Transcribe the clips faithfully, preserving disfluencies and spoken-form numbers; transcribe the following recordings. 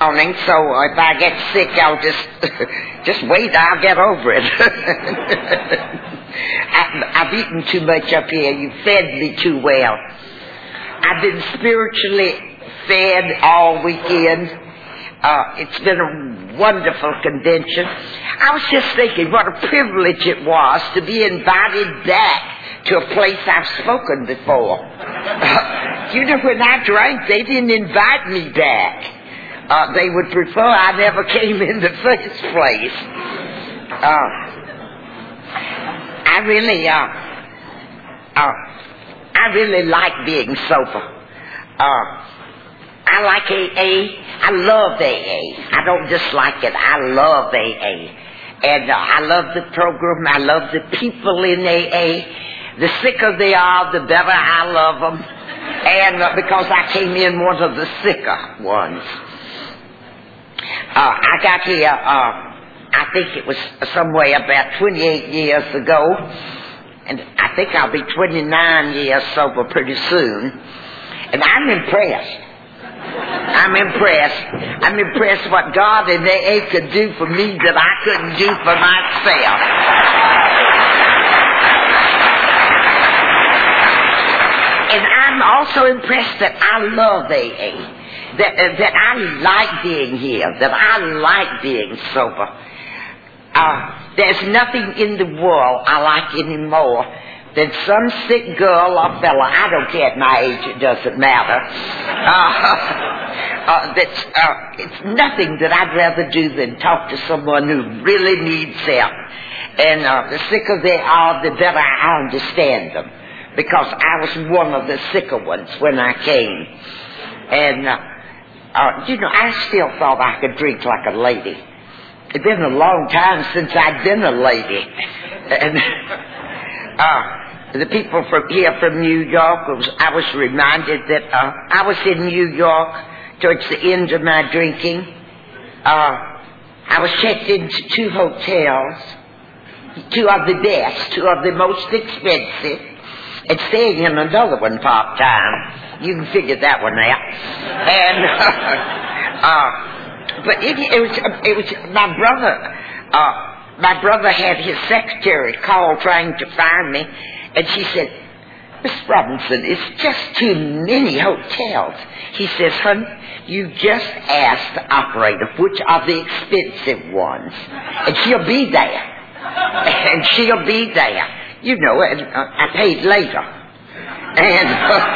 morning, so if I get sick, I'll just just wait. I'll get over it. I, I've eaten too much up here. You fed me too well. I've been spiritually fed all weekend. Uh, it's been a wonderful convention. I was just thinking what a privilege it was to be invited back to a place I've spoken before. Uh, you know, when I drank, they didn't invite me back. Uh, they would prefer I never came in the first place. Uh, I really, uh, uh, I really like being sober. Uh, I like A A. I love A A. I don't dislike it. I love A A. And uh, I love the program. I love the people in A A. The sicker they are, the better I love them. And uh, because I came in one of the sicker ones. Uh, I got here, uh, I think it was somewhere about twenty-eight years ago. And I think I'll be twenty-nine years sober pretty soon. And I'm impressed. I'm impressed. I'm impressed what God and A A could do for me that I couldn't do for myself. And I'm also impressed that I love A A. That, uh, that I like being here. That I like being sober. Uh, there's nothing in the world I like anymore than some sick girl or fella, I don't care at my age, it doesn't matter. Uh, uh, that's, uh, it's nothing that I'd rather do than talk to someone who really needs help. And uh, the sicker they are, the better I understand them. Because I was one of the sicker ones when I came. And, uh, uh, you know, I still thought I could drink like a lady. It's been a long time since I'd been a lady. And, uh, the people from here from New York, was, I was reminded that uh, I was in New York towards the end of my drinking. Uh, I was checked into two hotels, two of the best, two of the most expensive, and staying in another one part-time. You can figure that one out. And, uh, uh, but it, it was, it was my brother, uh, my brother had his secretary call trying to find me. And she said, Miss Robinson, it's just too many hotels. He says, honey, you just ask the operator which are the expensive ones. And she'll be there. And she'll be there. You know, and uh, I paid later. And uh,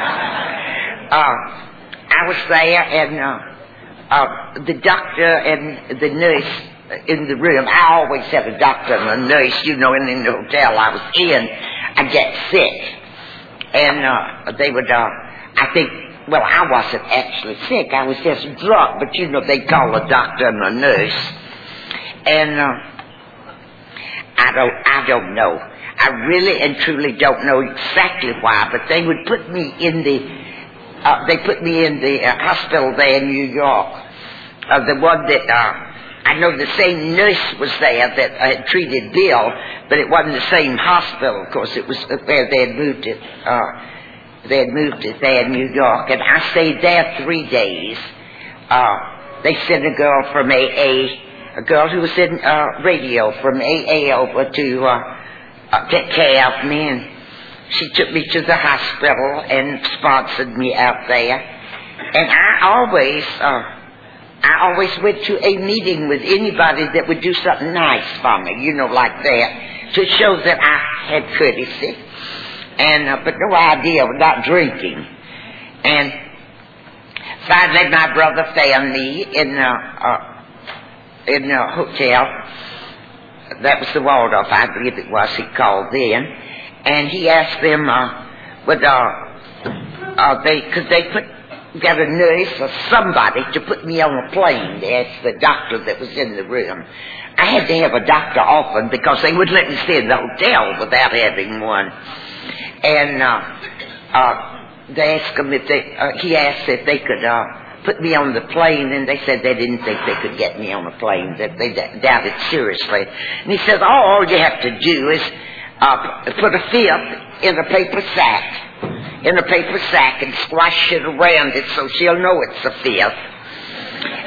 uh, I was there, and uh, uh, the doctor and the nurse in the room, I always had a doctor and a nurse, you know, and in the hotel I was in, I get sick. And uh, they would, uh, I think, well, I wasn't actually sick. I was just drunk. But, you know, they call a doctor and a nurse. And uh, I don't, I don't know. I really and truly don't know exactly why. But they would put me in the, uh, they put me in the uh, hospital there in New York. Uh, the one that, uh, I know the same nurse was there that had treated Bill, but it wasn't the same hospital. Of course, it was where they had moved it. Uh, they had moved it there in New York, and I stayed there three days. Uh, they sent a girl from A A, a girl who was in uh, radio from A A over to uh, uh, take care of me, and she took me to the hospital and sponsored me out there. And I always. Uh, I always went to a meeting with anybody that would do something nice for me, you know, like that, to show that I had courtesy, and uh, but no idea of not drinking. And finally, my brother found me in a uh, in a hotel. That was the Waldorf, I believe it was. He called then, and he asked them, uh, would uh, uh, they could they put. got a nurse or somebody to put me on a plane. They asked the doctor that was in the room. I had to have a doctor often because they wouldn't let me stay in the hotel without having one. And uh, uh, they asked him if they, uh, he asked if they could uh, put me on the plane, and they said they didn't think they could get me on a plane, that they d- doubted seriously. And he said, oh, all you have to do is uh, put a fifth in a paper sack. in a paper sack and squash it around it so she'll know it's a fifth.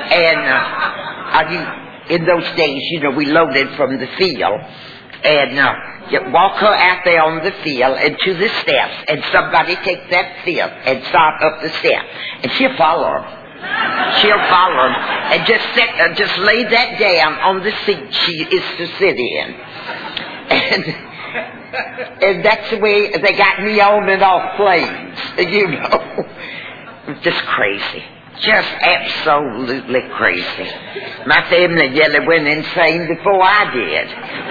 And uh, I mean, in those days, you know, we loaded from the field. And uh, you walk her out there on the field and to the steps. And somebody take that field and start up the step. And she'll follow her. She'll follow him and just sit, uh, just lay that down on the seat she is to sit in. And, and that's the way they got me on and off planes, you know. Just crazy. Just absolutely crazy. My family nearly went insane before I did.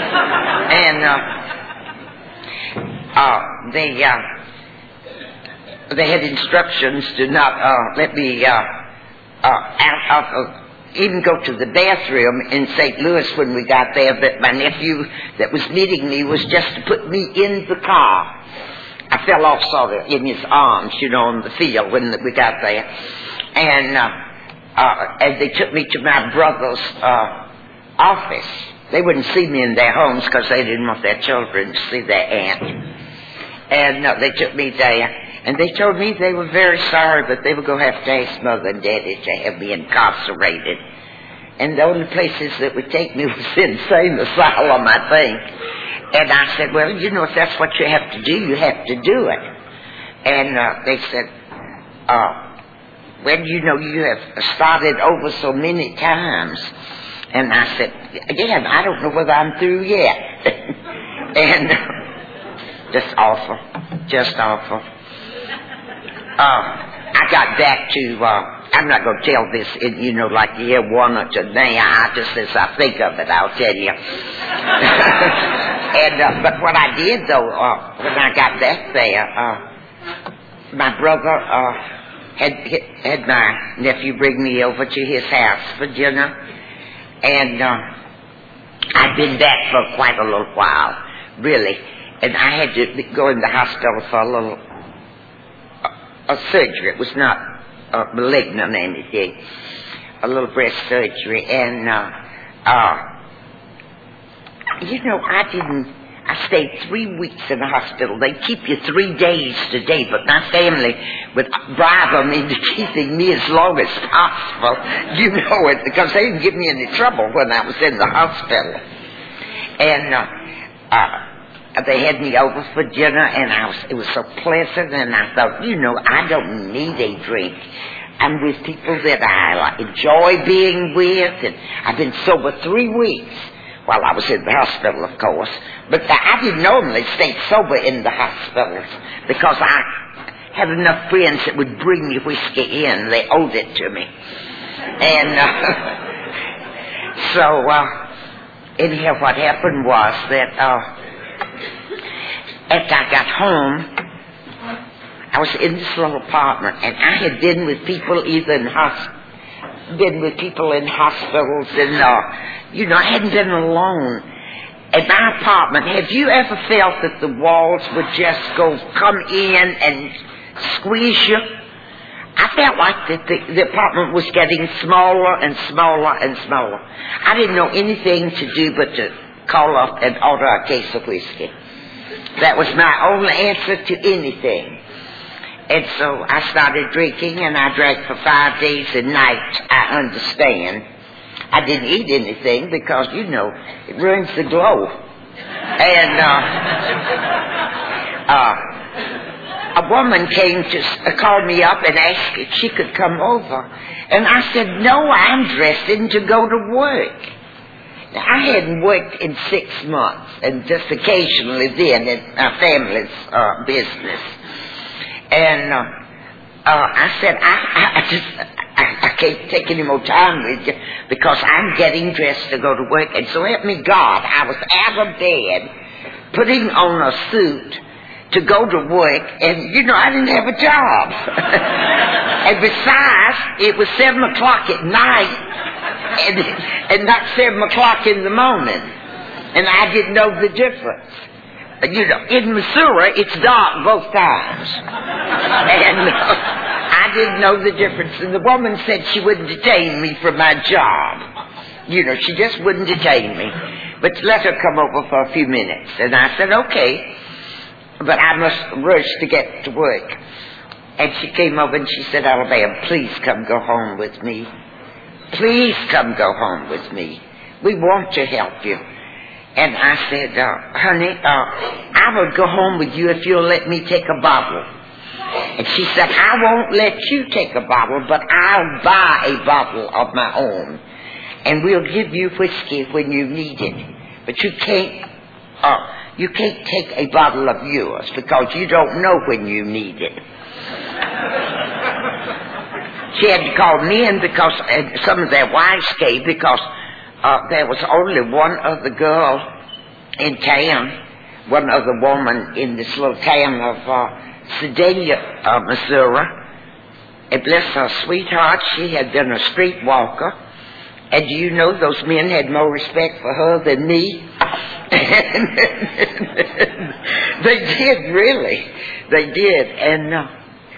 And uh, uh, they, uh, they had instructions to not uh, let me... Uh, Uh, out of, uh, even go to the bathroom in Saint Louis when we got there, but my nephew that was meeting me was just to put me in the car. I fell off sort of in his arms, you know, on the field when we got there. And, uh, uh, and they took me to my brother's, uh, office. They wouldn't see me in their homes because they didn't want their children to see their aunt. And uh, they took me there. And they told me they were very sorry, but they were going to have to ask Mother and Daddy to have me incarcerated. And the only places that would take me was insane asylum, I think. And I said, well, you know, if that's what you have to do, you have to do it. And uh, they said, uh, well, you know, you have started over so many times. And I said, yeah, I don't know whether I'm through yet. And uh, just awful, just awful. Uh, I got back to, uh, I'm not going to tell this, in, you know, like you hear one or two names. I just, as I think of it, I'll tell you. and, uh, but what I did, though, uh, when I got back there, uh, my brother uh, had, had my nephew bring me over to his house for dinner. And uh, I'd been back for quite a little while, really. And I had to go in the hospital for a little... a surgery. It was not uh, malignant or anything. A little breast surgery. And, uh, uh, you know, I didn't, I stayed three weeks in the hospital. They keep you three days today, but my family would bribe them into keeping me as long as possible. You know it, because they didn't give me any trouble when I was in the hospital. And, uh, uh, they had me over for dinner, and I was, it was so pleasant, and I thought, you know, I don't need a drink. I'm with people that I enjoy being with, and I've been sober three weeks while I was in the hospital, of course. But I didn't normally stay sober in the hospitals because I had enough friends that would bring me whiskey in. They owed it to me. And uh, so, uh, anyhow, what happened was that... Uh, After I got home, I was in this little apartment, and I had been with people either in hosp- been with people in hospitals, and uh, you know, I hadn't been alone. At my apartment, have you ever felt that the walls would just go come in and squeeze you? I felt like that the, the apartment was getting smaller and smaller and smaller. I didn't know anything to do but to call up and order a case of whiskey. That was my only answer to anything. And so I started drinking, and I drank for five days and nights, I understand. I didn't eat anything because, you know, it ruins the glow. And uh, uh, a woman came to uh, call me up and asked if she could come over. And I said, no, I'm dressing to go to work. I hadn't worked in six months, and just occasionally then in my family's uh, business. And uh, uh, I said, I, I just, I, I can't take any more time with you because I'm getting dressed to go to work. And so help me God, I was out of bed, putting on a suit to go to work, and, you know, I didn't have a job. And besides, it was seven o'clock at night, And, and not seven o'clock in the morning. And I didn't know the difference. You know, in Missouri, it's dark both times. And uh, I didn't know the difference. And the woman said she wouldn't detain me from my job. You know, she just wouldn't detain me. But let her come over for a few minutes. And I said, okay. But I must rush to get to work. And she came over and she said, Alabama, please come go home with me. please come go home with me. We want to help you. And I said, uh, honey, uh, I will go home with you if you'll let me take a bottle. And she said, I won't let you take a bottle, but I'll buy a bottle of my own. And we'll give you whiskey when you need it. But you can't, uh, you can't take a bottle of yours because you don't know when you need it. She had to call me in because uh, some of their wives came because uh, there was only one other girl in town, one other woman in this little town of uh, Sedalia, uh, Missouri. And bless her sweetheart, she had been a streetwalker. And do you know those men had more respect for her than me? They did, really. They did. And uh,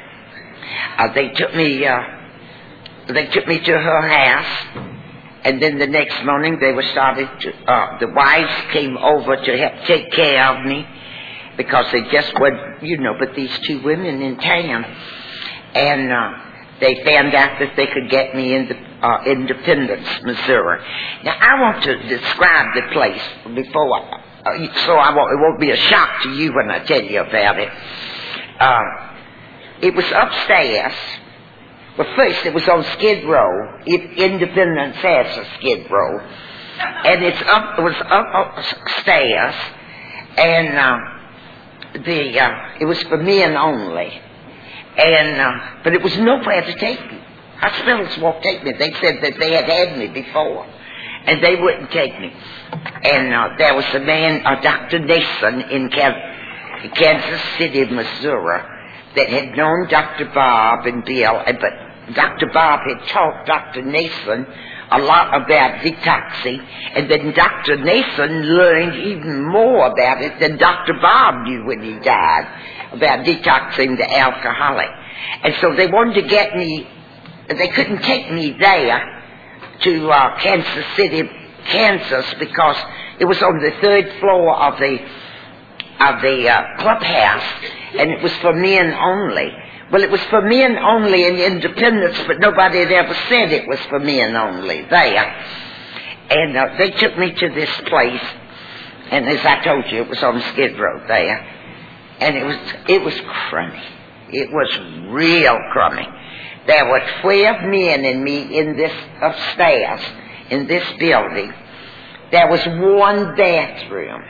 uh, they took me... Uh, They took me to her house, and then the next morning they were started to, uh, the wives came over to help take care of me because they just were, you know, but these two women in town. And uh, they found out that they could get me into uh, Independence, Missouri. Now, I want to describe the place before, uh, so I won't, it won't be a shock to you when I tell you about it. Uh, it was upstairs. Well, first it was on Skid Row. Independence has a Skid Row. And it's up, it was up upstairs. And uh, the uh, it was for men only. And uh, but it was nowhere to take me. Hospitals won't take me. They said that they had had me before. And they wouldn't take me. And uh, there was a man, uh, Doctor Nason in Kansas City, Missouri, that had known Doctor Bob and Bill, but Doctor Bob had taught Doctor Nason a lot about detoxing, and then Doctor Nason learned even more about it than Doctor Bob knew when he died, about detoxing the alcoholic. And so they wanted to get me, they couldn't take me there to uh, Kansas City, Kansas, because it was on the third floor of the of the uh, clubhouse, and it was for men only. Well, it was for men only in Independence, but nobody had ever said it was for men only there. And uh, they took me to this place, and as I told you, it was on Skid Row there, and it was it was crummy. It was real crummy. There were twelve men and me in this upstairs, in this building. There was one bathroom.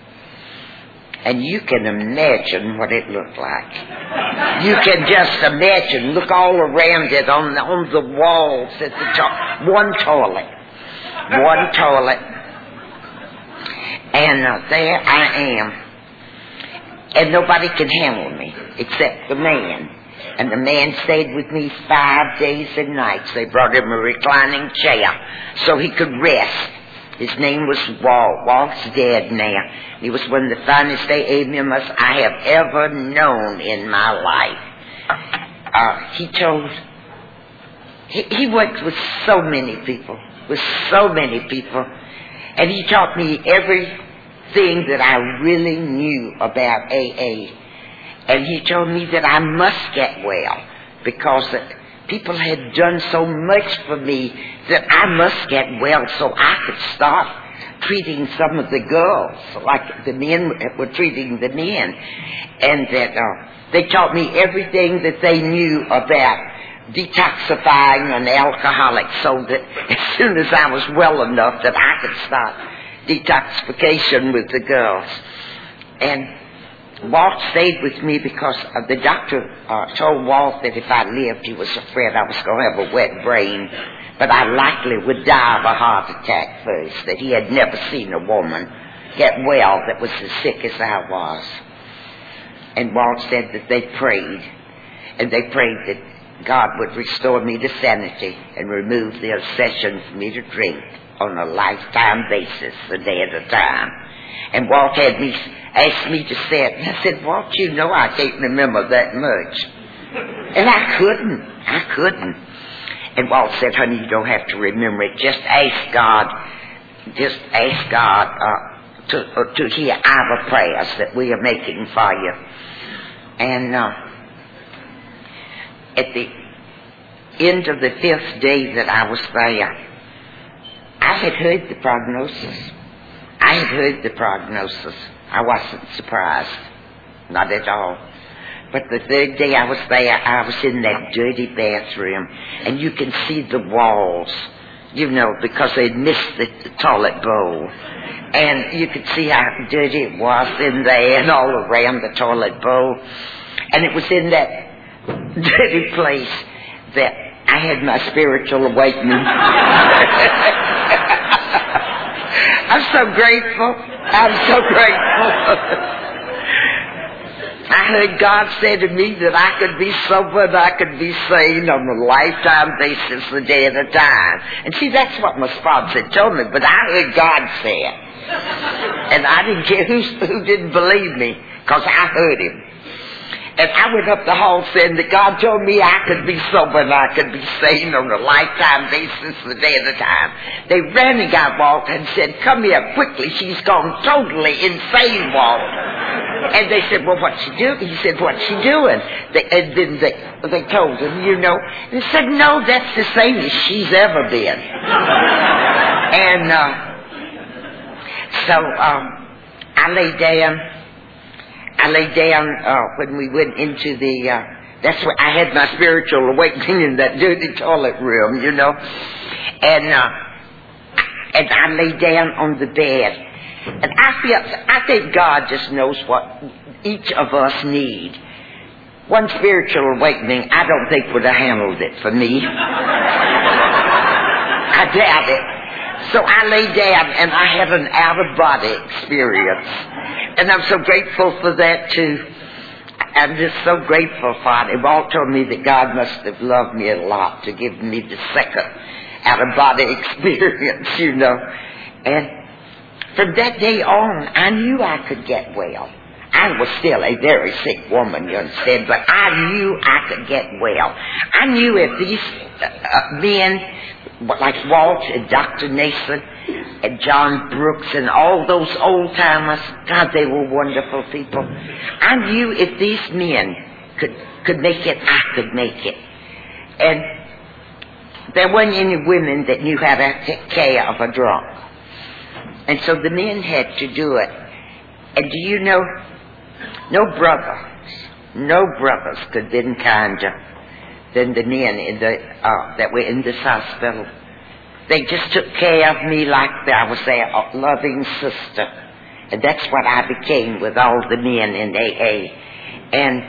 And you can imagine what it looked like. You can just imagine. Look all around it on the, on the walls at the top. One toilet. One toilet. And uh, there I am. And nobody can handle me except the man. And the man stayed with me five days and nights. They brought him a reclining chair so he could rest. His name was Walt. Walt's dead now. He was one of the finest A A members I have ever known in my life. Uh, he told, he, he worked with so many people, with so many people, and he taught me everything that I really knew about A A. And he told me that I must get well because that people had done so much for me that I must get well so I could start treating some of the girls like the men were treating the men. And that uh, they taught me everything that they knew about detoxifying an alcoholic so that as soon as I was well enough that I could start detoxification with the girls. And Walt stayed with me because uh, the doctor uh, told Walt that if I lived, he was afraid I was going to have a wet brain, but I likely would die of a heart attack first, that he had never seen a woman get well that was as sick as I was. And Walt said that they prayed, and they prayed that God would restore me to sanity and remove the obsession for me to drink on a lifetime basis, a day at a time. And Walt had me asked me to say it. And I said, Walt, you know I can't remember that much. And I couldn't. I couldn't. And Walt said, honey, you don't have to remember it. Just ask God, just ask God uh, to, uh, to hear our prayers that we are making for you. And uh, at the end of the fifth day that I was there, I had heard the prognosis. I had heard the prognosis. I wasn't surprised. Not at all. But the third day I was there, I was in that dirty bathroom, and you can see the walls, you know, because they'd missed the, the toilet bowl. And you could see how dirty it was in there and all around the toilet bowl. And it was in that dirty place that I had my spiritual awakening. I'm so grateful. I'm so grateful. I heard God say to me that I could be sober and I could be saved on a lifetime basis, a day at a time. And see, that's what my sponsor told me, but I heard God say it. And I didn't care who, who didn't believe me, because I heard him. And I went up the hall saying that God told me I could be sober and I could be saved on a lifetime basis, a day at a time. They ran and got Walt and said, come here quickly, she's gone totally insane, Walt. And they said, well, what's she doing? He said, what's she doing? They, and then they, they told him, you know. And he said, no, that's the same as she's ever been. And uh, so um, I lay down. I lay down uh, when we went into the, uh, that's where I had my spiritual awakening in that dirty toilet room, you know. And, uh, and I lay down on the bed. And I feel, I think God just knows what each of us need. One spiritual awakening, I don't think would have handled it for me. I doubt it. So I lay down and I had an out-of-body experience. And I'm so grateful for that too. I'm just so grateful for it. Walt told me that God must have loved me a lot to give me the second out-of-body experience, you know. And from that day on, I knew I could get well. I was still a very sick woman, you understand, but I knew I could get well. I knew if these uh, men, like Walt and Doctor Nason and John Brooks and all those old-timers, God, they were wonderful people. I knew if these men could, could make it, I could make it. And there weren't any women that knew how to take care of a drunk. And so the men had to do it. And do you know, no brothers, no brothers could have been kinder than the men in the, uh, that were in this hospital. They just took care of me like I was their loving sister. And that's what I became with all the men in A A. And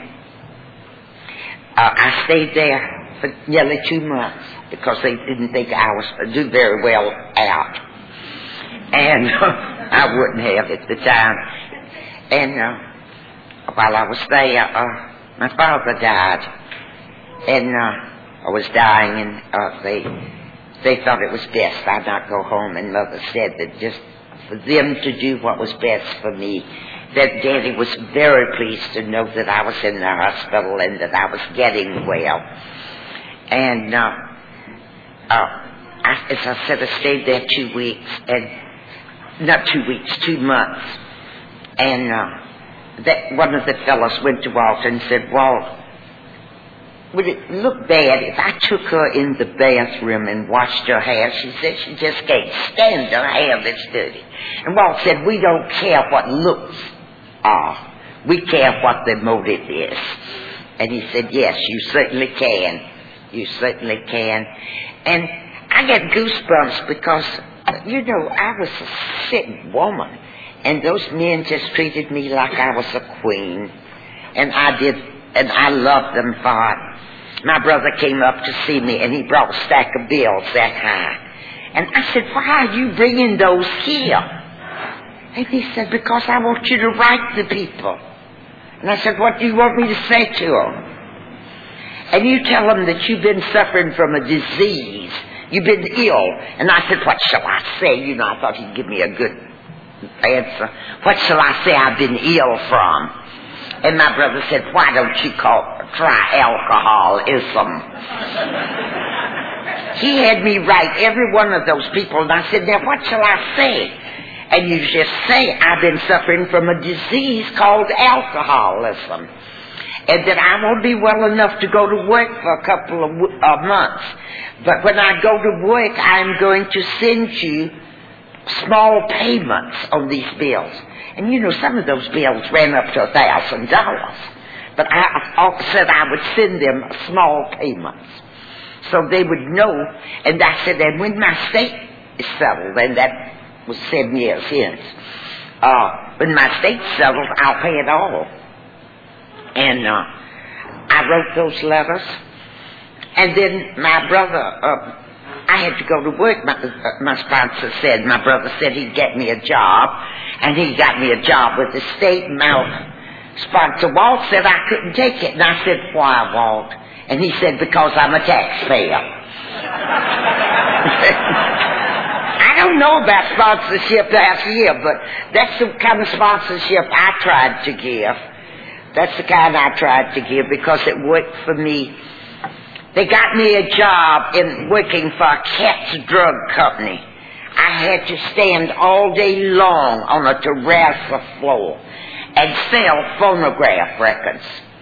uh, I stayed there for nearly two months because they didn't think I was do very well out. And uh, I wouldn't have at the time. And uh, while I was there, uh, my father died. And uh, I was dying, and uh, they they thought it was best I not go home. And Mother said that just for them to do what was best for me. That Daddy was very pleased to know that I was in the hospital and that I was getting well. And uh, uh, I, as I said, I stayed there two weeks, and not two weeks, two months. And uh, that one of the fellows went to Walt and said, Walt, would it look bad if I took her in the bathroom and washed her hair? She said she just can't stand her hair that's dirty. And Walt said, we don't care what looks are. We care what the motive is. And he said, yes, you certainly can. You certainly can. And I get goosebumps because, you know, I was a sick woman. And those men just treated me like I was a queen. And I did, and I loved them for it. My brother came up to see me, and he brought a stack of bills that high. And I said, why are you bringing those here? And he said, because I want you to write the people. And I said, what do you want me to say to them? And you tell them that you've been suffering from a disease. You've been ill. And I said, what shall I say? You know, I thought he'd give me a good answer. What shall I say I've been ill from? And my brother said, why don't you call, try alcoholism? He had me write every one of those people, and I said, now what shall I say? And you just say, I've been suffering from a disease called alcoholism. and that I won't be well enough to go to work for a couple of uh, months. But when I go to work, I'm going to send you small payments on these bills. And you know, some of those bills ran up to a thousand dollars. But I said I would send them small payments so they would know. And I said, and when my state is settled, and that was seven years hence, uh, when my state's settled, I'll pay it all. And uh, I wrote those letters. And then my brother, uh, I had to go to work. My, uh, my sponsor said, my brother said he'd get me a job. And he got me a job with the state. My sponsor, Walt, said I couldn't take it. And I said, why, Walt? And he said, because I'm a taxpayer. I don't know about sponsorship last year, but that's the kind of sponsorship I tried to give. That's the kind I tried to give because it worked for me. They got me a job in working for a cat's drug company. I had to stand all day long on a terrace floor and sell phonograph records.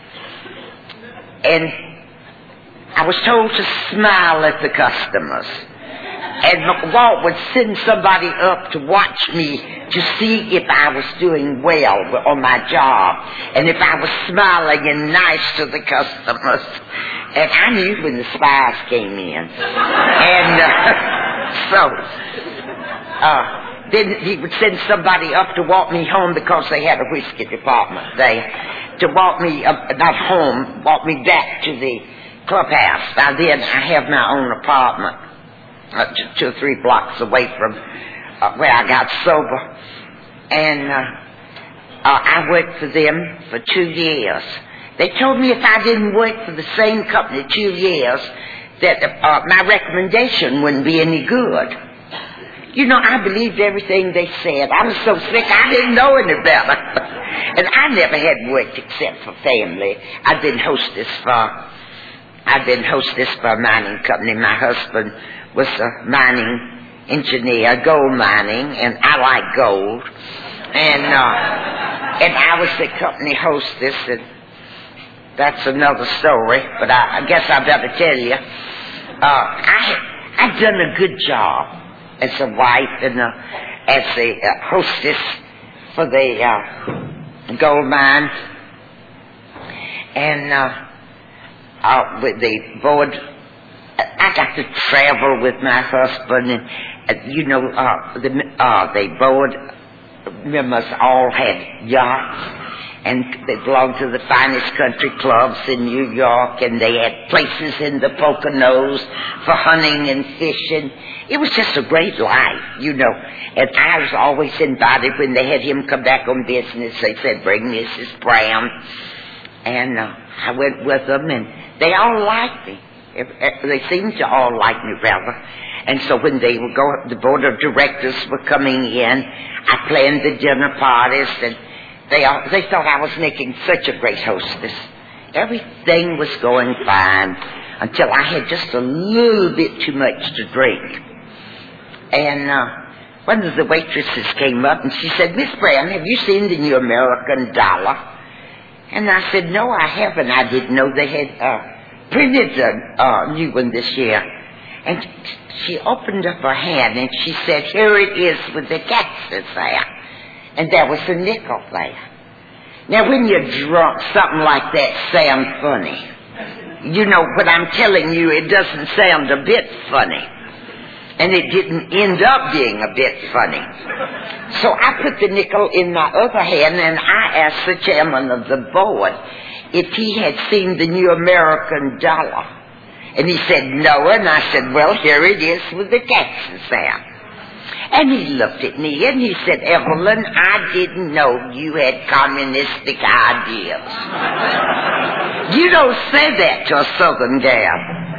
And I was told to smile at the customers. And Walt would send somebody up to watch me to see if I was doing well on my job and if I was smiling and nice to the customers. And I knew when the spies came in. And uh, so... Uh, then he would send somebody up to walk me home because they had a whiskey department there. To walk me, uh, not home, walk me back to the clubhouse. Now then, I have my own apartment, uh, two or three blocks away from uh, where I got sober. And uh, uh, I worked for them for two years. They told me if I didn't work for the same company two years, that uh, my recommendation wouldn't be any good. You know, I believed everything they said. I was so sick, I didn't know any better. And I never had worked except for family. I've been hostess for, I've been hostess for a mining company. My husband was a mining engineer, gold mining, and I like gold. And, uh, and I was the company hostess, and that's another story, but I, I guess I better tell you. Uh, I, I've done a good job as a wife and a, as a uh, hostess for the uh, gold mine, and uh, uh, with the board. I got to travel with my husband, and uh, you know, uh, the uh, the board members all had yachts. And they belonged to the finest country clubs in New York, and they had places in the Poconos for hunting and fishing. It was just a great life, you know. And I was always invited when they had him come back on business. They said, bring Missus Brown. And uh, I went with them, and they all liked me. They seemed to all like me, rather. And so when they would go, the board of directors were coming in, I planned the dinner parties, and They, all, they thought I was making such a great hostess. Everything was going fine until I had just a little bit too much to drink. And uh, one of the waitresses came up and she said, Miss Brown, have you seen the New American Dollar? And I said, no, I haven't. I didn't know they had uh, printed a uh, new one this year. And she opened up her hand and she said, here it is with the taxes there. And there was a nickel there. Now, when you're drunk, something like that sounds funny. You know, what I'm telling you, it doesn't sound a bit funny. And it didn't end up being a bit funny. So I put the nickel in my other hand, and I asked the chairman of the board if he had seen the New American Dollar. And he said no, and I said, well, here it is with the taxes there. And he looked at me and he said, Evelyn, I didn't know you had communistic ideas. You don't say that to a Southern gal.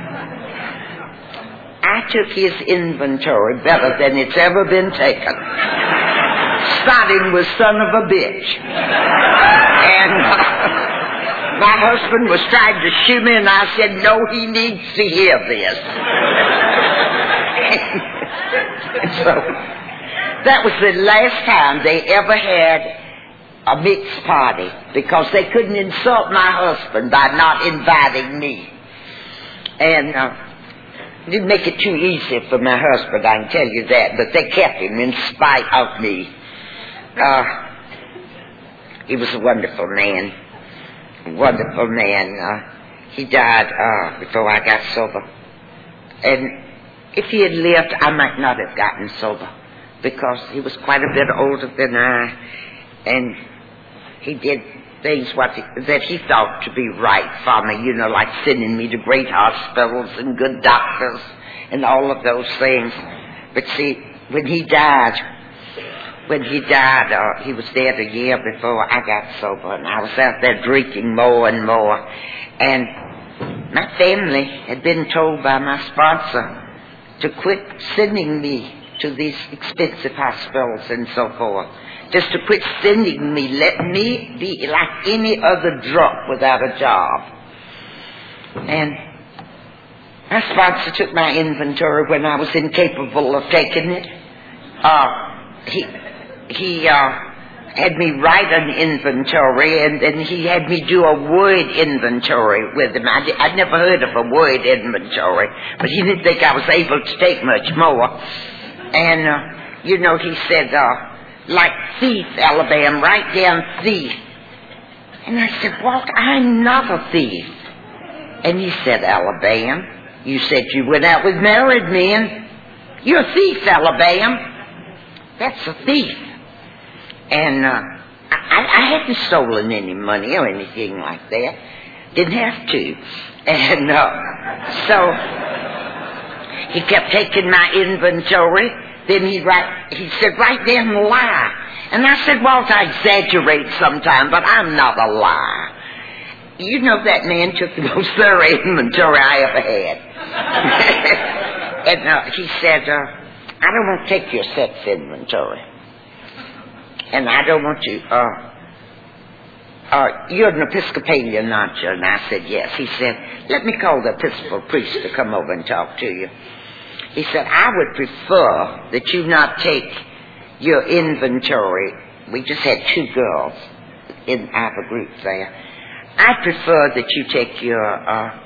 I took his inventory better than it's ever been taken. Starting with son of a bitch. And uh, my husband was trying to shoot me, and I said, no, he needs to hear this. And so that was the last time they ever had a mixed party because they couldn't insult my husband by not inviting me. And uh, it didn't make it too easy for my husband, I can tell you that, but they kept him in spite of me. Uh, he was a wonderful man, a wonderful man. Uh, he died uh, before I got sober. And if he had lived, I might not have gotten sober because he was quite a bit older than I, and he did things what he, that he thought to be right for me, you know, like sending me to great hospitals and good doctors and all of those things. But see, when he died, when he died, uh, he was dead a year before I got sober, and I was out there drinking more and more. And my family had been told by my sponsor to quit sending me to these expensive hospitals and so forth. Just to quit sending me. Let me be like any other drunk without a job. And my sponsor took my inventory when I was incapable of taking it. Uh, he he uh, had me write an inventory, and then he had me do a word inventory with him. I, I'd never heard of a word inventory, but he didn't think I was able to take much more. And, uh, you know, he said, uh, like thief, Alabama, write down thief. And I said, Walt, I'm not a thief. And he said, Alabama, you said you went out with married men. You're a thief, Alabama. That's a thief. And uh, I, I hadn't stolen any money or anything like that. Didn't have to. And uh, so he kept taking my inventory. Then he write, he said, write down lie. And I said, Walt, I exaggerate sometimes, but I'm not a liar. You know, that man took the most thorough inventory I ever had. And uh, he said, uh, I don't want to take your sex inventory. And I don't want you, uh, uh, you're an Episcopalian, aren't you? And I said, yes. He said, let me call the Episcopal priest to come over and talk to you. He said, I would prefer that you not take your inventory. We just had two girls in our group there. I prefer that you take your uh,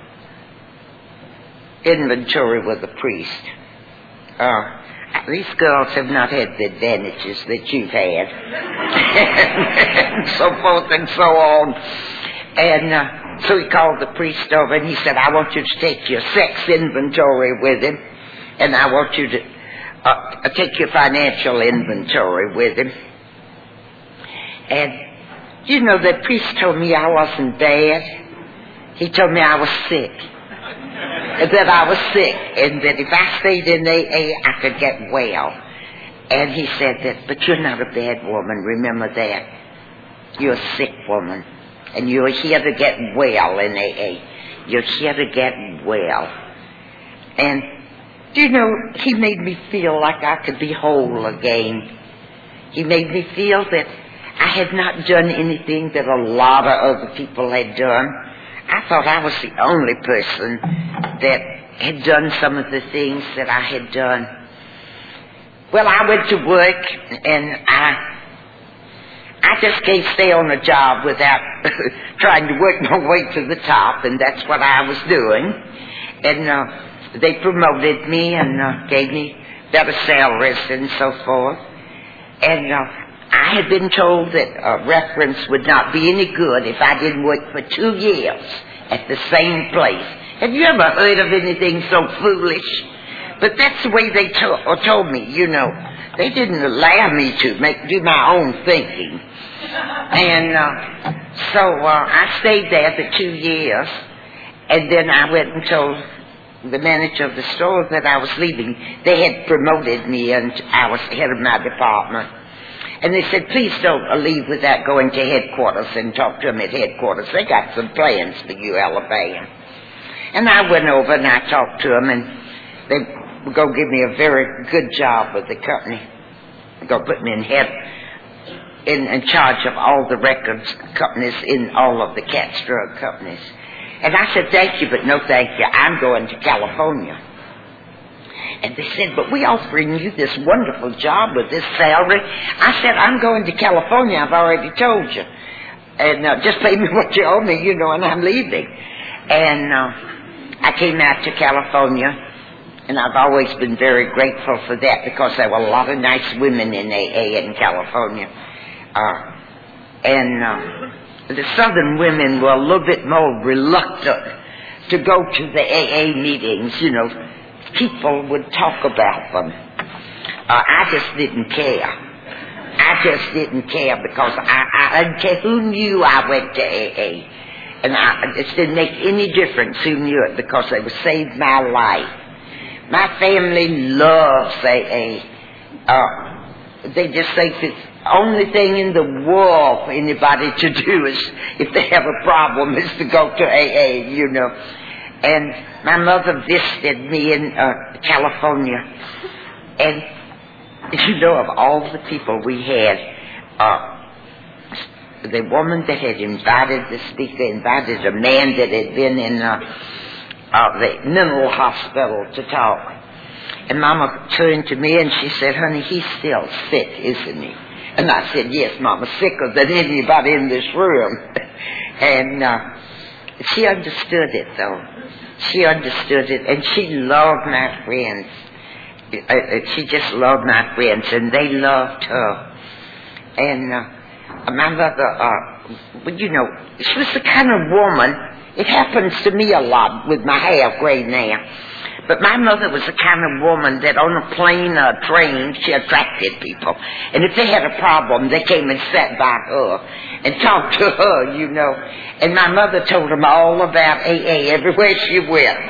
inventory with the priest. Uh, these girls have not had the advantages that you've had. And so forth and so on. And uh, so he called the priest over and he said, I want you to take your sex inventory with him. And I want you to uh, take your financial inventory with him. And, you know, the priest told me I wasn't bad. He told me I was sick. That I was sick. And that if I stayed in A A, I could get well. And he said that, but you're not a bad woman. Remember that. You're a sick woman. And you're here to get well in A A. You're here to get well. And, you know, he made me feel like I could be whole again. He made me feel that I had not done anything that a lot of other people had done. I thought I was the only person that had done some of the things that I had done. Well, I went to work, and I I just can't stay on a job without trying to work my way to the top, and that's what I was doing. And uh, they promoted me and uh, gave me better salaries and so forth. And uh, I had been told that a reference would not be any good if I didn't work for two years at the same place. Have you ever heard of anything so foolish? But that's the way they to- or told me, you know. They didn't allow me to make do my own thinking. And uh, so uh, I stayed there for two years. And then I went and told the manager of the store that I was leaving. They had promoted me and I was head of my department. And they said, please don't leave without going to headquarters and talk to them at headquarters. They got some plans for you, Alabama. And I went over and I talked to them, and they were going to give me a very good job with the company. They're going to put me in head, in, in charge of all the records companies in all of the Katz drug companies. And I said, thank you, but no thank you. I'm going to California. And they said, but we're offering you this wonderful job with this salary. I said, I'm going to California, I've already told you. And uh, just pay me what you owe me, you know, and I'm leaving. And uh, I came out to California, and I've always been very grateful for that because there were a lot of nice women in A A in California. Uh, and uh, the Southern women were a little bit more reluctant to go to the A A meetings, you know. People would talk about them. Uh, I just didn't care. I just didn't care because I, I didn't care who knew I went to A A. And I, it didn't make any difference who knew it because they would save my life. My family loves A A. Uh, they just think it's the only thing in the world for anybody to do is, if they have a problem, is to go to A A, you know. And my mother visited me in uh, California. And, you know, of all the people we had, uh, the woman that had invited the speaker invited a man that had been in uh, uh, the mental hospital to talk. And Mama turned to me and she said, honey, he's still sick, isn't he? And I said, yes, Mama, sicker than anybody in this room. And uh, she understood it, though. She understood it, and she loved my friends. Uh, she just loved my friends, and they loved her. And uh, my mother, uh, you know, she was the kind of woman, it happens to me a lot with my hair gray now, but my mother was the kind of woman that on a plane or a train, she attracted people. And if they had a problem, they came and sat by her and talked to her, you know. And my mother told them all about A A everywhere she went.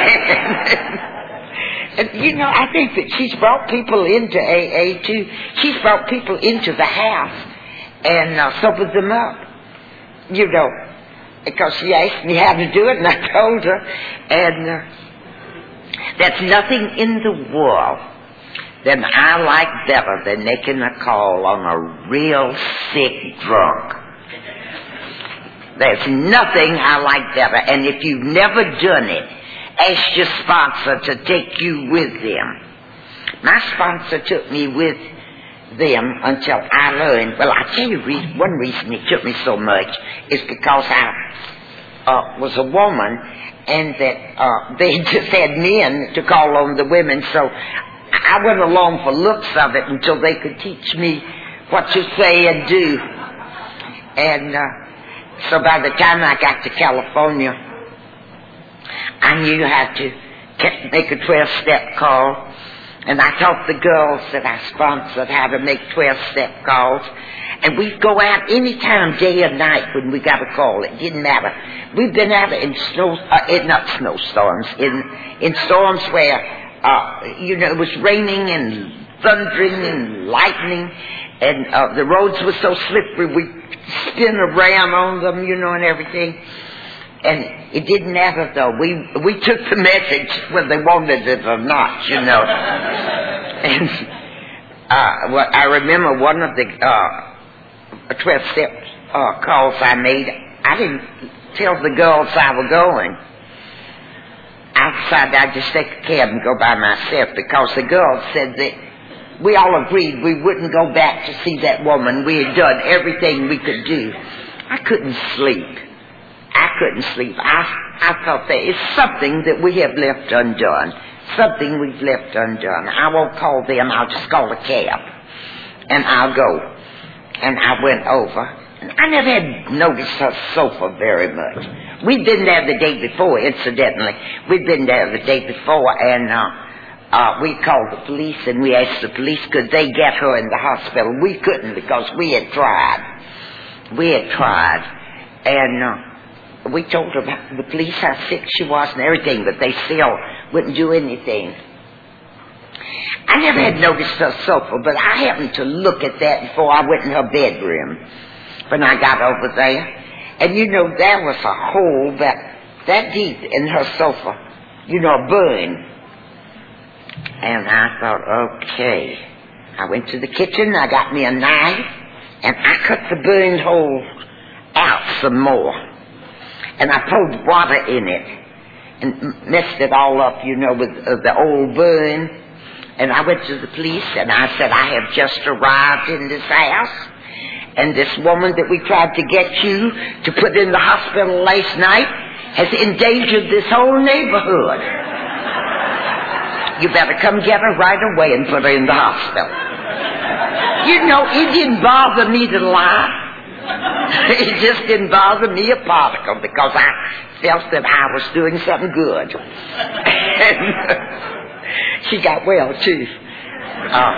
And, you know, I think that she's brought people into A A, too. She's brought people into the house and uh, sobered them up, you know, because she asked me how to do it, and I told her. And uh, there's nothing in the world that I like better than making a call on a real sick drunk. There's nothing I like better. And if you've never done it, ask your sponsor to take you with them. My sponsor took me with them until I learned. Well, I'll tell you one reason it took me so much is because I uh, was a woman, and that uh, they just had men to call on the women, so I went along for looks of it until they could teach me what to say and do. And uh, so by the time I got to California, I knew how to make a twelve-step call. And I taught the girls that I sponsored how to make twelve-step calls. And we'd go out any time, day or night, when we got a call. It didn't matter. We've been out in snow, uh, in, not snowstorms, in in storms where, uh, you know, it was raining and thundering and lightning, and uh, the roads were so slippery we'd spin around on them, you know, and everything. And it didn't matter, though. We we took the message whether they wanted it or not, you know. And uh, well, I remember one of the uh, twelve-step uh, calls I made. I didn't tell the girls I was going. I decided I'd just take a cab and go by myself because the girls said that we all agreed we wouldn't go back to see that woman. We had done everything we could do. I couldn't sleep. I couldn't sleep. I, I thought that it's something that we have left undone. Something we've left undone. I won't call them. I'll just call a cab. And I'll go. And I went over. And I never had noticed her sofa very much. We'd been there the day before, incidentally. We'd been there the day before, and uh, uh, we called the police, and we asked the police, could they get her in the hospital? We couldn't because we had tried. We had tried. And Uh, we told her, the police, how sick she was and everything, but they still wouldn't do anything. I never had noticed her sofa, but I happened to look at that before I went in her bedroom when I got over there. And you know, there was a hole that, that deep in her sofa, you know, a burn. And I thought, okay. I went to the kitchen, I got me a knife, and I cut the burned hole out some more. And I poured water in it. and messed it all up, you know, with uh, the old burn. And I went to the police and I said, I have just arrived in this house, and this woman that we tried to get you to put in the hospital last night has endangered this whole neighborhood. You better come get her right away and put her in the hospital. You know, it didn't bother me to lie. It just didn't bother me a particle, because I felt that I was doing something good. And she got well, too. Uh,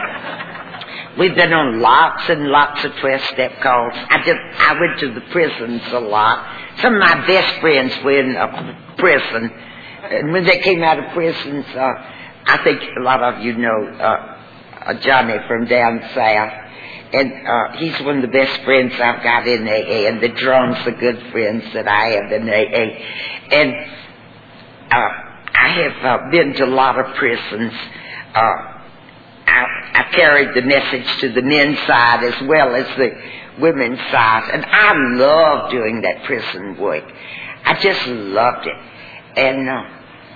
we've been on lots and lots of twelve-step calls. I did. I went to the prisons a lot. Some of my best friends were in uh, prison. And when they came out of prisons, uh, I think a lot of you know uh, uh, Johnny from down south. And uh, he's one of the best friends I've got in A A, and the drums are good friends that I have in A A. And uh, I have uh, been to a lot of prisons. Uh, I, I carried the message to the men's side as well as the women's side, and I love doing that prison work. I just loved it. And uh,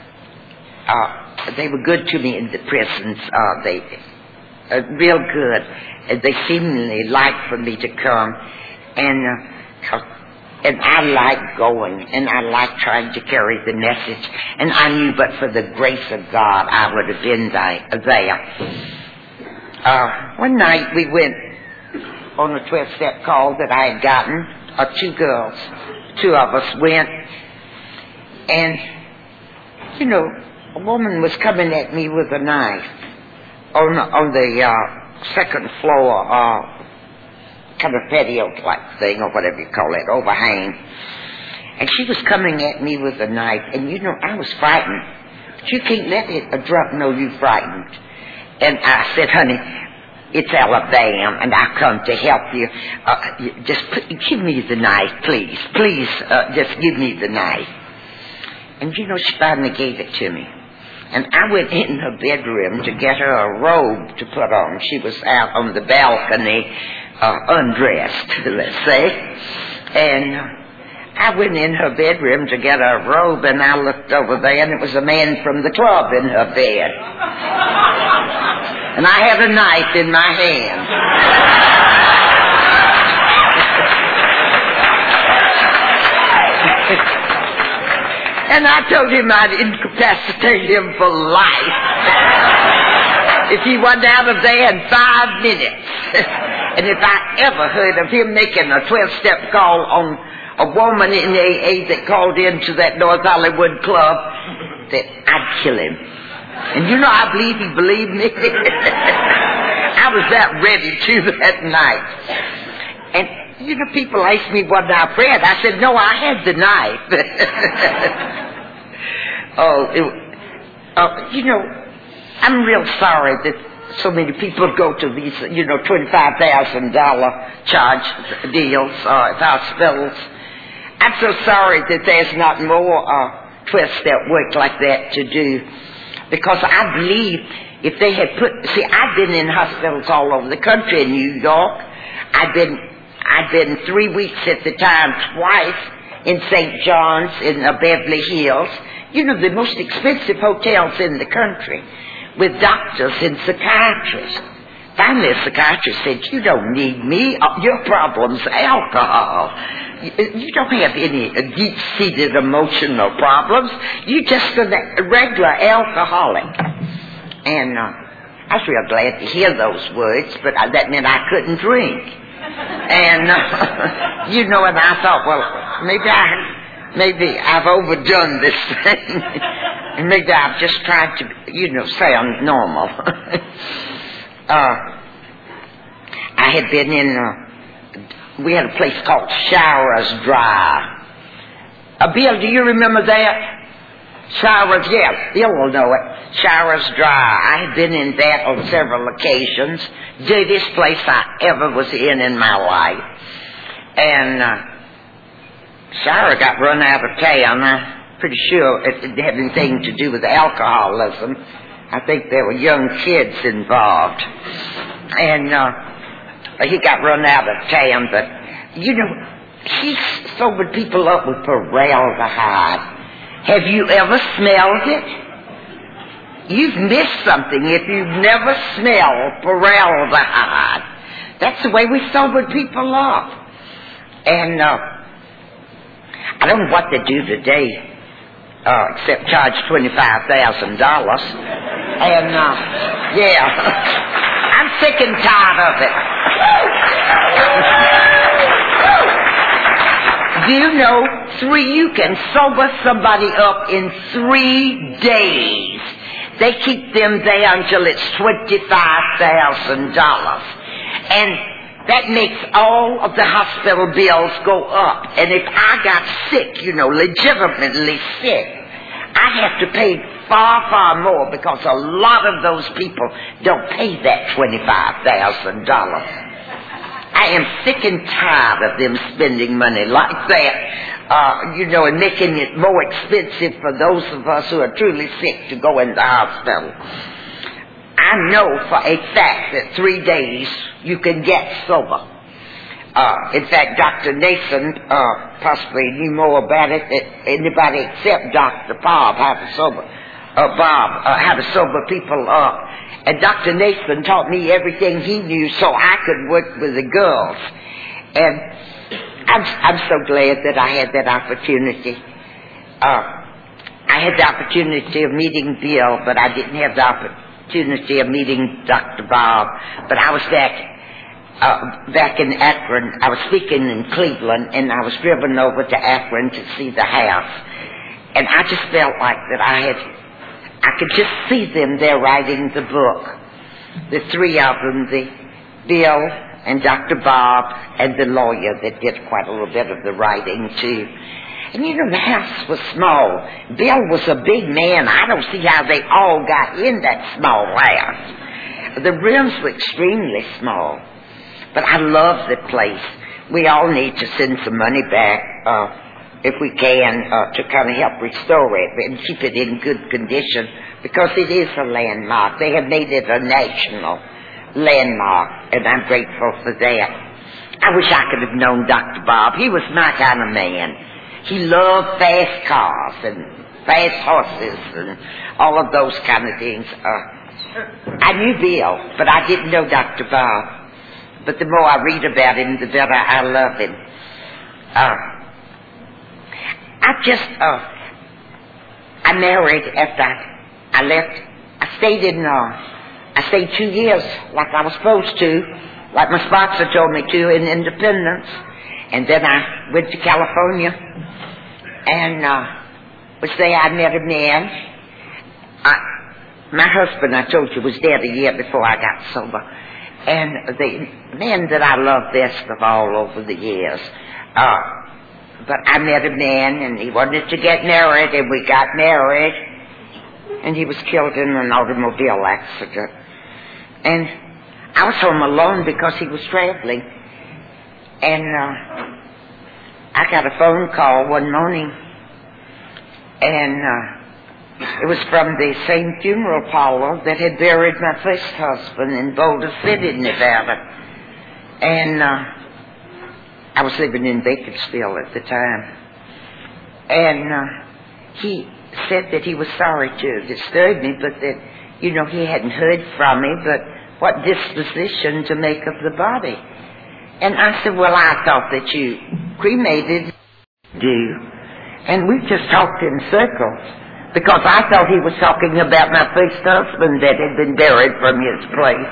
uh, they were good to me in the prisons. Uh, they uh, real good. They seemingly liked for me to come, and uh, and I like going, and I like trying to carry the message. And I knew, but for the grace of God, I would have been there. Uh, one night we went on a twelve-step call that I had gotten. Uh, two girls, two of us went, and you know, a woman was coming at me with a knife on on the. Uh, second floor, uh, kind of patio-like thing, or whatever you call it, overhang. And she was coming at me with a knife, and you know, I was frightened. But you can't let it, a drunk know you frightened. And I said, honey, it's Alabama, and I come to help you. Uh, just put, give me the knife, please. Please, uh, just give me the knife. And you know, she finally gave it to me. And I went in her bedroom to get her a robe to put on. She was out on the balcony, uh, undressed, let's say. And uh, I went in her bedroom to get her a robe, and I looked over there, and it was a man from the club in her bed. And I had a knife in my hand. And I told him I'd incapacitate him for life if he wasn't out of there in five minutes. And if I ever heard of him making a twelve-step call on a woman in A A that called into that North Hollywood club, that I'd kill him. And you know, I believe he believed me. I was that ready to that night. And you know, people ask me, wasn't I afraid? I said, no, I had the knife. oh, it, uh, you know, I'm real sorry that so many people go to these, you know, twenty-five thousand dollars charge deals uh, at hospitals. I'm so sorry that there's not more uh, twelve-step work like that to do. Because I believe if they had put, see, I've been in hospitals all over the country, in New York. I've been I've been three weeks at the time, twice in Saint John's, in uh, Beverly Hills. You know, the most expensive hotels in the country, with doctors and psychiatrists. Finally, a psychiatrist said, you don't need me. Your problem's alcohol. You don't have any deep-seated emotional problems. You're just a regular alcoholic. And uh, I was real glad to hear those words, but I, that meant I couldn't drink. And, uh, you know, and I thought, well, maybe, I, maybe I've overdone this thing. And maybe I've just tried to, you know, sound normal. uh, I had been in, uh, we had a place called Showers Drive. Uh, Bill, do you remember that? Showers, yeah, Bill will know it. Showers Drive. I had been in that on several occasions. Dirtiest place I ever was in in my life. And uh, Shower got run out of town. I'm pretty sure it, it had anything to do with alcoholism. I think there were young kids involved. And uh, he got run out of town, but, you know, he sobered people up with formaldehyde. Have you ever smelled it? You've missed something if you've never smelled formaldehyde. That's the way we sobered people up. And uh, I don't know what they do today, uh, except charge twenty-five thousand dollars. And, uh, yeah, I'm sick and tired of it. Do you know, three, you can sober somebody up in three days. They keep them there until it's twenty-five thousand dollars. And that makes all of the hospital bills go up. And if I got sick, you know, legitimately sick, I have to pay far, far more because a lot of those people don't pay that twenty-five thousand dollars. I am sick and tired of them spending money like that, uh, you know, and making it more expensive for those of us who are truly sick to go in the hospital. I know for a fact that three days you can get sober. Uh, in fact, Doctor Nason uh, possibly knew more about it than anybody except Doctor Bob, how to sober, uh, Bob, uh, how to sober people up. And Doctor Nason taught me everything he knew so I could work with the girls. And I'm, I'm so glad that I had that opportunity. Uh, I had the opportunity of meeting Bill, but I didn't have the opportunity of meeting Doctor Bob. But I was back, uh, back in Akron. I was speaking in Cleveland, and I was driven over to Akron to see the house. And I just felt like that I had... I could just see them there writing the book. The three of them, the Bill and Doctor Bob and the lawyer that did quite a little bit of the writing too. And you know, the house was small. Bill was a big man. I don't see how they all got in that small house. The rooms were extremely small. But I love the place. We all need to send some money back, uh, if we can, uh, to kind of help restore it and keep it in good condition, because it is a landmark. They have made it a national landmark, and I'm grateful for that. I wish I could have known Doctor Bob. He was my kind of man. He loved fast cars and fast horses and all of those kind of things. Uh, I knew Bill, but I didn't know Doctor Bob. But the more I read about him, the better I love him. Uh, I just, uh, I married after I, I left. I stayed in, uh, I stayed two years like I was supposed to, like my sponsor told me to, in Independence. And then I went to California and, uh, was there. I met a man. I, my husband, I told you, was dead a year before I got sober. And the man that I loved best of all over the years, uh, but I met a man, and he wanted to get married, and we got married, and he was killed in an automobile accident. And I was home alone because he was traveling. And uh, I got a phone call one morning, and uh, it was from the same funeral parlor that had buried my first husband in Boulder City, Nevada. And uh, I was living in Bakersfield at the time. And uh, he said that he was sorry to disturb me, but that, you know, he hadn't heard from me, but what disposition to make of the body. And I said, well, I thought that you cremated, do. And we just talked in circles, because I thought he was talking about my first husband that had been buried from his place.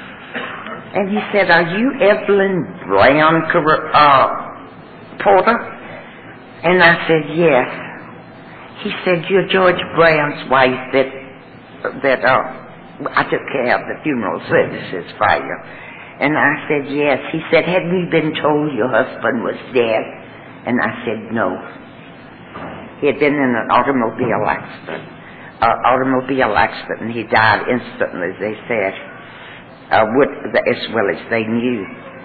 And he said, are you Evelyn Brown uh, Porter? And I said, yes. He said, you're George Brown's wife that, that uh, I took care of the funeral services for you. And I said, yes. He said, hadn't you been told your husband was dead? And I said, no. He had been in an automobile accident. Uh, automobile accident, and he died instantly, they said. Uh, would, as well as they knew.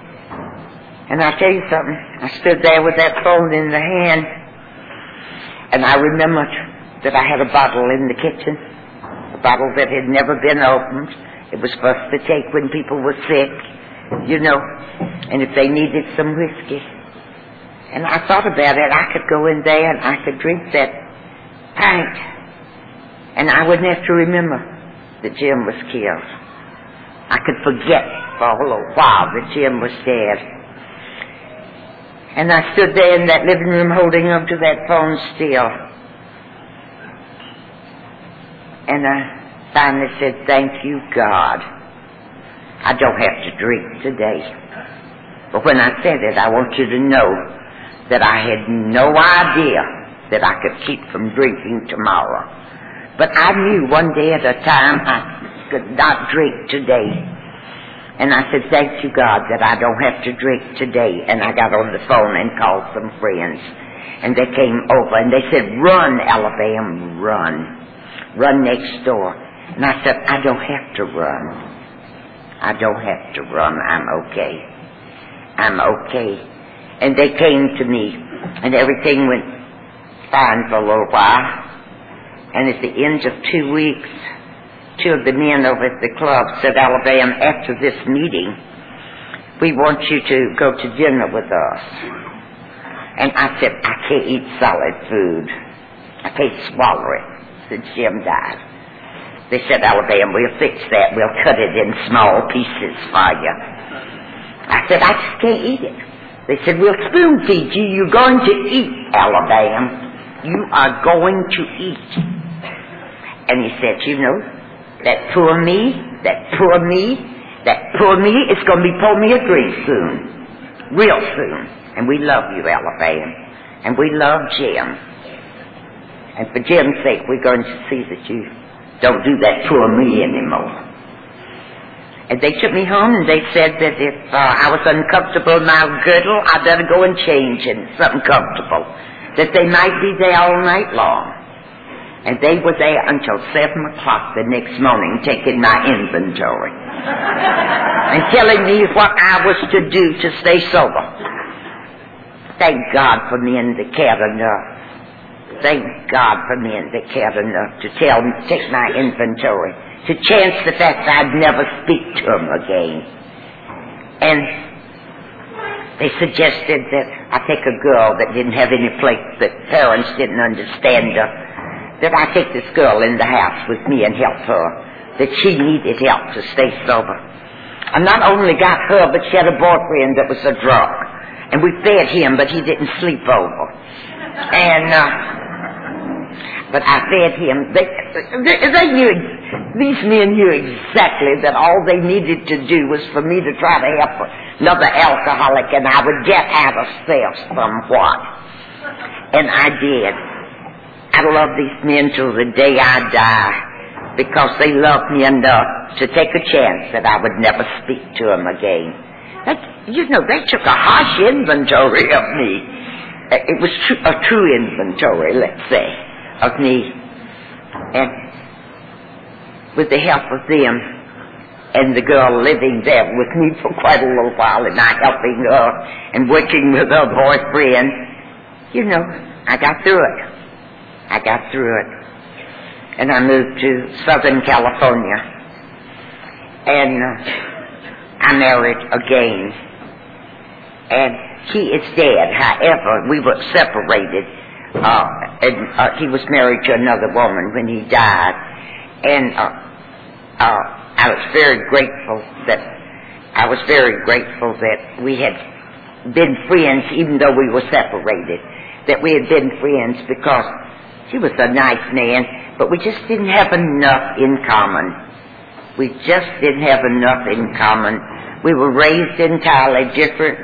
And I'll tell you something. I stood there with that phone in the hand, and I remembered that I had a bottle in the kitchen, a bottle that had never been opened. It was supposed to take when people were sick, you know, and if they needed some whiskey. And I thought about it. I could go in there and I could drink that tank, and I wouldn't have to remember that Jim was killed. I could forget for a little while that Jim was dead. And I stood there in that living room holding up to that phone still. And I finally said, thank you, God. I don't have to drink today. But when I said it, I want you to know that I had no idea that I could keep from drinking tomorrow. But I knew one day at a time I could not drink today. And I said, thank you, God, that I don't have to drink today. And I got on the phone and called some friends. And they came over and they said, run, Alabama, run. Run next door. And I said, I don't have to run. I don't have to run. I'm okay. I'm okay. And they came to me, and everything went fine for a little while. And at the end of two weeks, two of the men over at the club said, Alabama, after this meeting, we want you to go to dinner with us. And I said, I can't eat solid food. I can't swallow it since Jim died. They said, Alabama, we'll fix that. We'll cut it in small pieces for you. I said, I just can't eat it. They said, we'll spoon feed you. You're going to eat, Alabama. You are going to eat. And he said, you know, that poor me, that poor me, that poor me is going to be pouring me a drink soon. Real soon. And we love you, Alabama. And we love Jim. And for Jim's sake, we're going to see that you don't do that poor me anymore. And they took me home and they said that if uh, I was uncomfortable in my girdle, I'd better go and change in something comfortable. That they might be there all night long. And they were there until seven o'clock the next morning taking my inventory. And telling me what I was to do to stay sober. Thank God for men that cared enough. Thank God for men that cared enough to tell me, take my inventory. To chance the fact that I'd never speak to them again. And they suggested that I take a girl that didn't have any place, that parents didn't understand her, that I take this girl in the house with me and help her, that she needed help to stay sober. I not only got her, but she had a boyfriend that was a drunk. And we fed him, but he didn't sleep over. And, uh, but I fed him. They, they, they knew, these men knew exactly that all they needed to do was for me to try to help another alcoholic, and I would get out of self somewhat. And I did. I love these men till the day I die, because they loved me enough to take a chance that I would never speak to them again. That, you know, they took a harsh inventory of me. It was tr- a true inventory, let's say, of me. And with the help of them and the girl living there with me for quite a little while and I helping her and working with her boyfriend, you know, I got through it. I got through it. And I moved to Southern California. And uh, I married again. And he is dead. However, we were separated. Uh, and uh, he was married to another woman when he died. And uh, uh, I was very grateful that I was very grateful that we had been friends, even though we were separated. That we had been friends, because he was a nice man, but we just didn't have enough in common. We just didn't have enough in common. We were raised entirely different,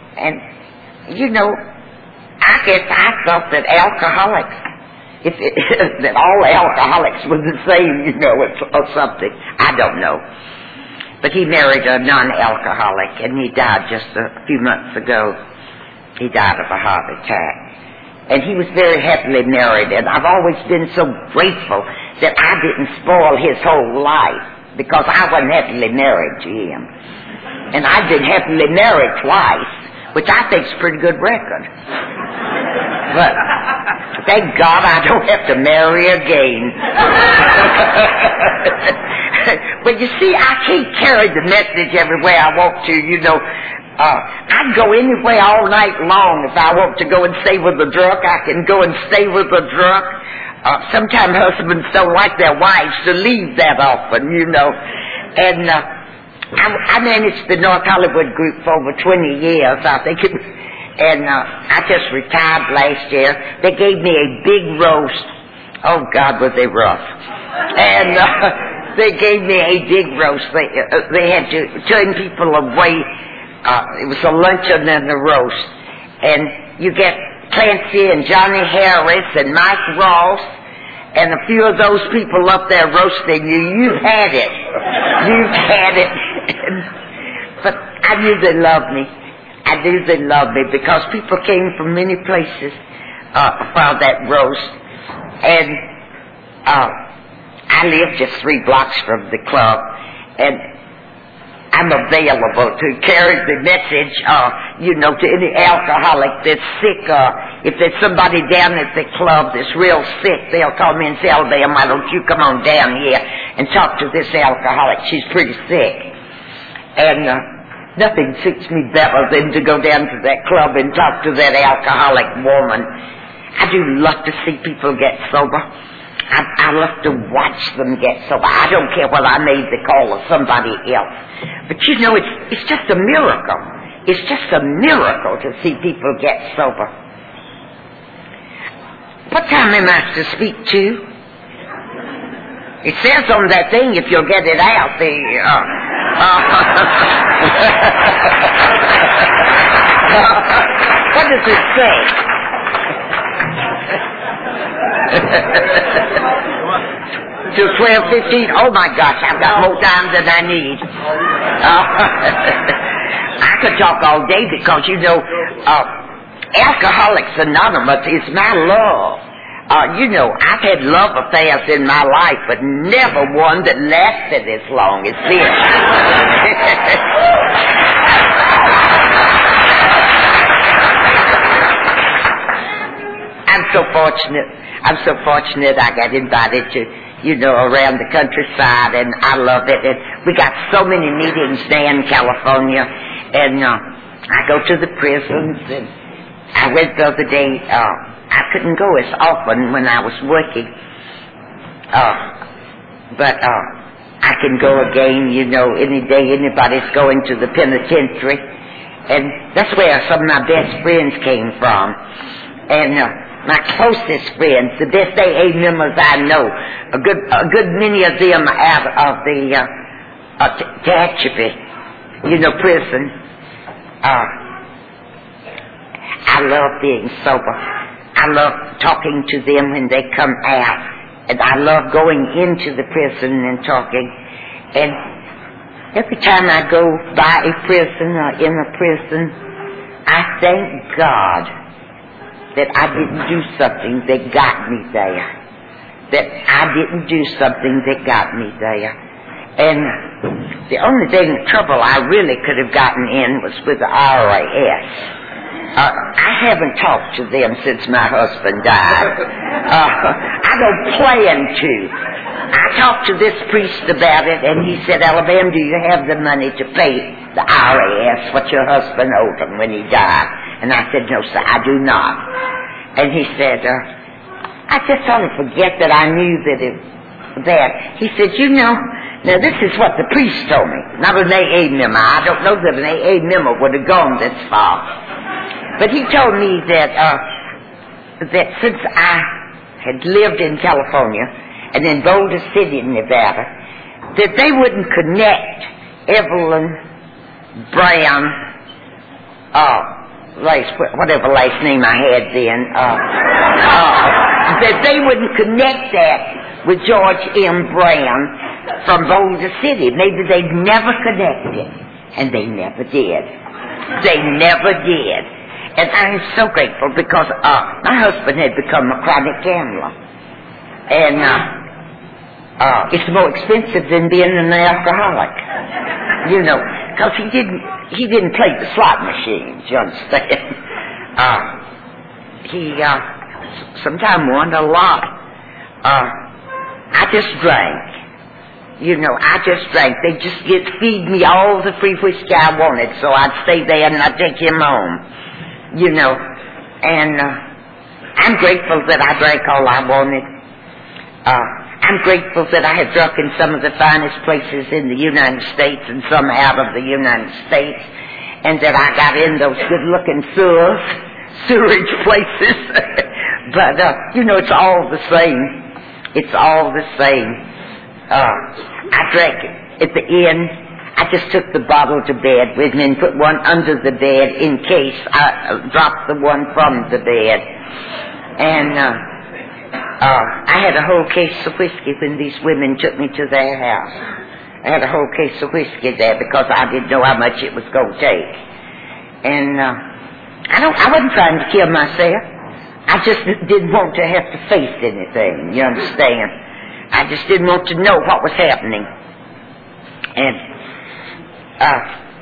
and you know, I guess I thought that alcoholics, if it, that all alcoholics were the same, you know, or something. I don't know. But he married a non-alcoholic, and he died just a few months ago. He died of a heart attack. And he was very happily married, and I've always been so grateful that I didn't spoil his whole life, because I wasn't happily married to him. And I've been happily married twice, which I think is a pretty good record. But thank God I don't have to marry again. But you see, I can't carry the message everywhere I want to, you know. Uh, I'd go anywhere all night long. If I want to go and stay with a drunk, I can go and stay with a drunk. uh, sometimes husbands don't like their wives to leave that often, you know. And uh, I, I managed the North Hollywood group for over twenty years, I think. It, and uh, I just retired last year. They gave me a big roast. Oh, God, was they rough. And uh, they gave me a big roast. They, uh, they had to turn people away. Uh, it was a luncheon and a roast. And you get Clancy and Johnny Harris and Mike Ross and a few of those people up there roasting you. You've had it. You've had it. But I knew they loved me. I knew they loved me because people came from many places uh, for that roast. And uh, I live just three blocks from the club, and I'm available to carry the message, uh, you know, to any alcoholic that's sick. Uh, if there's somebody down at the club that's real sick, they'll call me and say, Alabama, why don't you come on down here and talk to this alcoholic? She's pretty sick. And uh, nothing suits me better than to go down to that club and talk to that alcoholic woman. I do love to see people get sober. I, I love to watch them get sober. I don't care whether I made the call or somebody else. But you know, it's, it's just a miracle. It's just a miracle to see people get sober. What time am I to speak to? It says on that thing, if you'll get it out, the... Uh, uh, what does it say? Till twelve fifteen. Oh my gosh, I've got more time than I need. Uh, I could talk all day because, you know, uh, Alcoholics Anonymous is my love. Uh, you know, I've had love affairs in my life, but never one that lasted as long as this. I'm so fortunate. I'm so fortunate I got invited to, you know, around the countryside, and I love it. And we got so many meetings there in California, and uh, I go to the prisons, and I went the other day. Uh, I couldn't go as often when I was working, uh, but uh, I can go again, you know, any day anybody's going to the penitentiary, and that's where some of my best friends came from, and uh, my closest friends, the best A A members I know, a good a good many of them out of the uh, uh, Tehachapi, you know, prison. Uh, I love being sober. I love talking to them when they come out, and I love going into the prison and talking. And every time I go by a prison or in a prison, I thank God that I didn't do something that got me there. That I didn't do something that got me there. And the only thing, trouble I really could have gotten in was with the I R S. Uh, I haven't talked to them since my husband died. Uh, I don't plan to. I talked to this priest about it, and he said, Alabama, do you have the money to pay the I R S what your husband owed him when he died? And I said, no, sir, I do not. And he said, uh, I just sort of forget that I knew that it that. He said, you know, now this is what the priest told me, not an A A member. I don't know that an A A member would have gone this far. But he told me that uh, that since I had lived in California and in Boulder City, Nevada, that they wouldn't connect Evelyn Brown, uh, last, whatever last name I had then, uh, uh, that they wouldn't connect that with George M. Brown from Boulder City. Maybe they'd never connect it. And they never did. They never did. And I'm so grateful because uh, my husband had become a chronic gambler. And uh, uh, it's more expensive than being an alcoholic. You know, because he didn't, he didn't play the slot machines, you understand? Uh, he uh, sometimes won a lot. Uh, I just drank. You know, I just drank. They just get feed me all the free whiskey I wanted, so I'd stay there and I'd take him home. You know, and uh, I'm grateful that I drank all I wanted. Uh, I'm grateful that I have drunk in some of the finest places in the United States and some out of the United States, and that I got in those good-looking sewers, sewerage places. But, uh, you know, it's all the same. It's all the same. Uh, I drank at the end. I just took the bottle to bed with me and put one under the bed in case I uh, dropped the one from the bed. And uh, uh, I had a whole case of whiskey when these women took me to their house. I had a whole case of whiskey there because I didn't know how much it was going to take. And uh, I don't. I wasn't trying to kill myself. I just didn't want to have to face anything. You understand? I just didn't want to know what was happening. And Uh,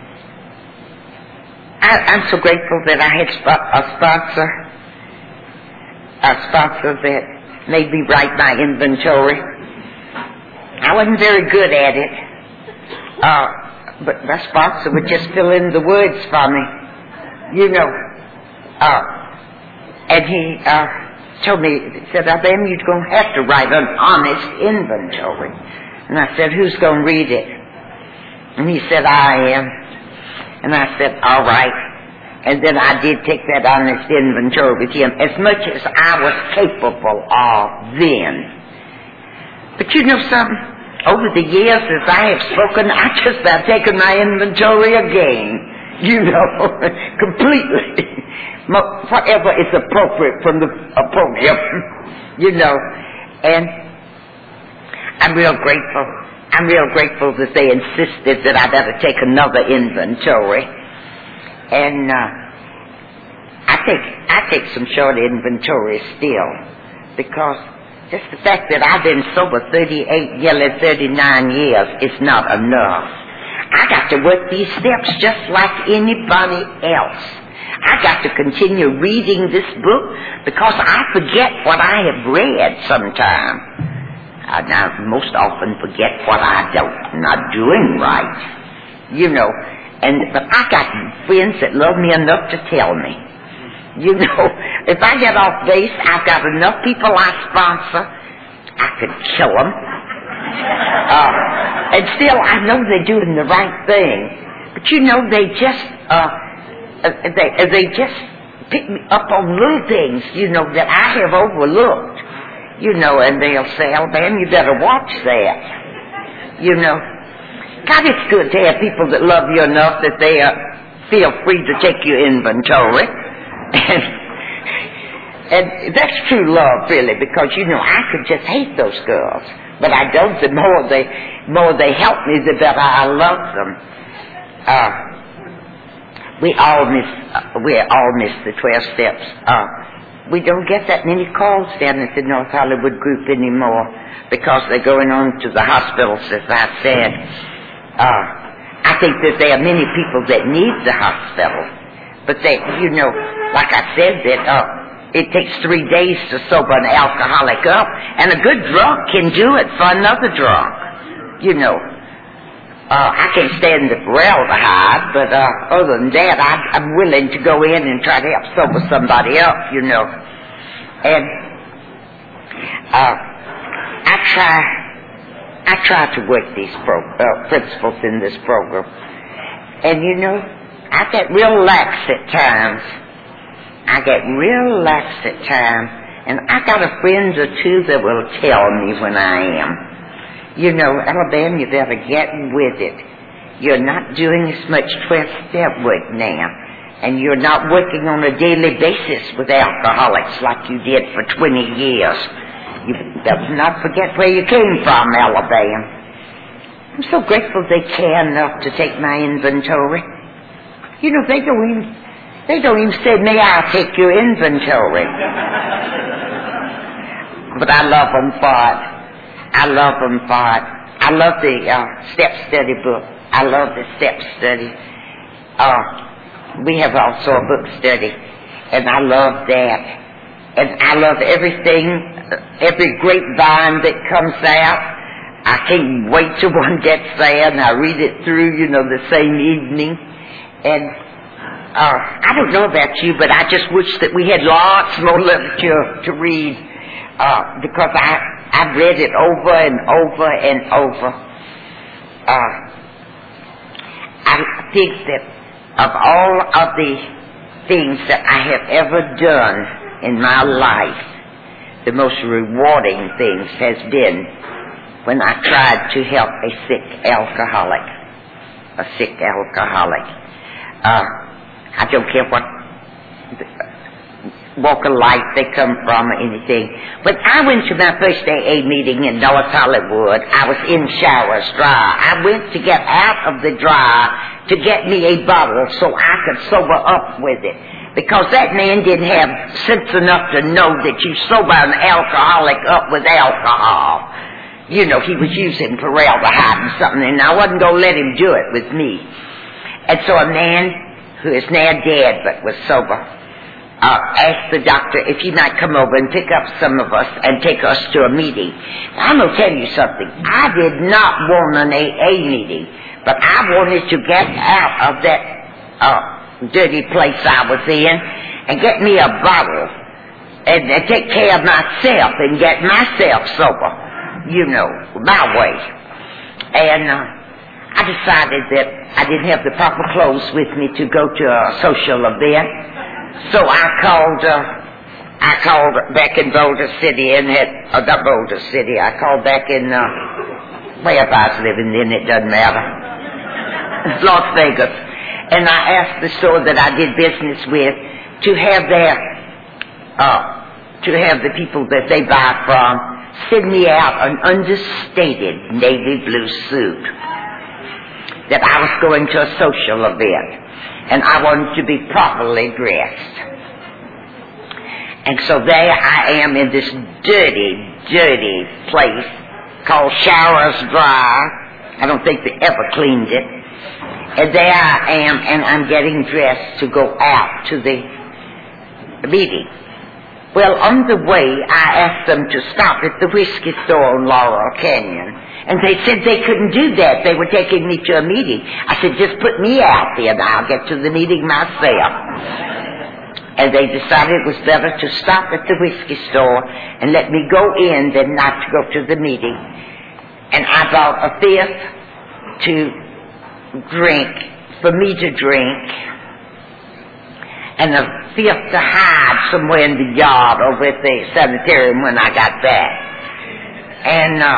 I, I'm so grateful that I had sp- a sponsor, a sponsor that made me write my inventory. I wasn't very good at it, uh, but my sponsor would just fill in the words for me, you know. Uh, and he uh, told me, he said, "Alabama, you're going to have to write an honest inventory." And I said, "Who's going to read it?" And he said, "I am." And I said, "All right." And then I did take that honest inventory with him, as much as I was capable of then. But you know something? Over the years as I have spoken, I just have taken my inventory again. You know, completely. Whatever is appropriate from the podium. You know. And I'm real grateful. I'm real grateful that they insisted that I better take another inventory. And uh, I take I take some short inventories still, because just the fact that I've been sober thirty-eight, nearly thirty-nine years is not enough. I got to work these steps just like anybody else. I got to continue reading this book because I forget what I have read sometime. I now most often forget what I don't, not doing right, you know. And but I got friends that love me enough to tell me, you know, if I get off base, I've got enough people I sponsor, I could kill them. Uh, and still, I know they're doing the right thing, but you know, they just uh, they they just pick me up on little things, you know, that I have overlooked. You know, and they'll say, "Alabama, you better watch that." You know, God, it's good to have people that love you enough that they uh, feel free to take your inventory. And, and that's true love, really, because, you know, I could just hate those girls. But I don't. The more they, more they help me, the better I love them. Uh, we all miss, uh, we all miss the twelve steps. Uh, We don't get that many calls down at the North Hollywood group anymore because they're going on to the hospitals, as I said. Uh, I think that there are many people that need the hospital. But they, you know, like I said, that uh, it takes three days to sober an alcoholic up. And a good drunk can do it for another drunk. You know, uh, I can't stand the formaldehyde, but uh, other than that, I, I'm willing to go in and try to help sober somebody up, you know. And uh, I try, I try to work these pro- uh, principles in this program. And you know, I get real lax at times. I get real lax at times, and I got a friend or two that will tell me when I am. You know, Alabama, you better get with it. You're not doing as much twelve-step work now. And you're not working on a daily basis with alcoholics like you did for twenty years. You better not forget where you came from, Alabama. I'm so grateful they care enough to take my inventory. You know, they don't even, they don't even say, "May I take your inventory?" But I love them for it. I love them for it. I love the uh, step study book. I love the step study. Uh, we have also a book study, and I love that. And I love everything, every grapevine that comes out. I can't wait till one gets there, and I read it through, you know, the same evening. And uh, I don't know about you, but I just wish that we had lots more literature to read, uh, because I I've read it over and over and over. Uh, I think that of all of the things that I have ever done in my life, the most rewarding things has been when I tried to help a sick alcoholic. A sick alcoholic. Uh, I don't care what walk of life they come from or anything. When I went to my first A A meeting in North Hollywood, I was in Showers Dry. I went to get out of the dry to get me a bottle so I could sober up with it. Because that man didn't have sense enough to know that you sober an alcoholic up with alcohol. You know, he was using formaldehyde and something, and I wasn't going to let him do it with me. And so a man who is now dead but was sober uh, asked the doctor if he might come over and pick up some of us and take us to a meeting. Now, I'm going to tell you something. I did not want an A A meeting, but I wanted to get out of that uh, dirty place I was in and get me a bottle and, and take care of myself and get myself sober. You know, my way. And uh, I decided that I didn't have the proper clothes with me to go to a social event. So I called, uh, I called back in Boulder City and had, uh, not Boulder City, I called back in, uh, wherever I was living then, it doesn't matter. Las Vegas. And I asked the store that I did business with to have their, uh, to have the people that they buy from send me out an understated navy blue suit that I was going to a social event and I wanted to be properly dressed. And so there I am in this dirty, dirty place called Showers Dry. I don't think they ever cleaned it. And there I am, and I'm getting dressed to go out to the meeting. Well, on the way, I asked them to stop at the whiskey store on Laurel Canyon. And they said they couldn't do that. They were taking me to a meeting. I said, just put me out there and I'll get to the meeting myself. And they decided it was better to stop at the whiskey store and let me go in than not to go to the meeting. And I bought a fifth to drink, for me to drink, and a fifth to hide somewhere in the yard over at the sanitarium when I got back. And uh,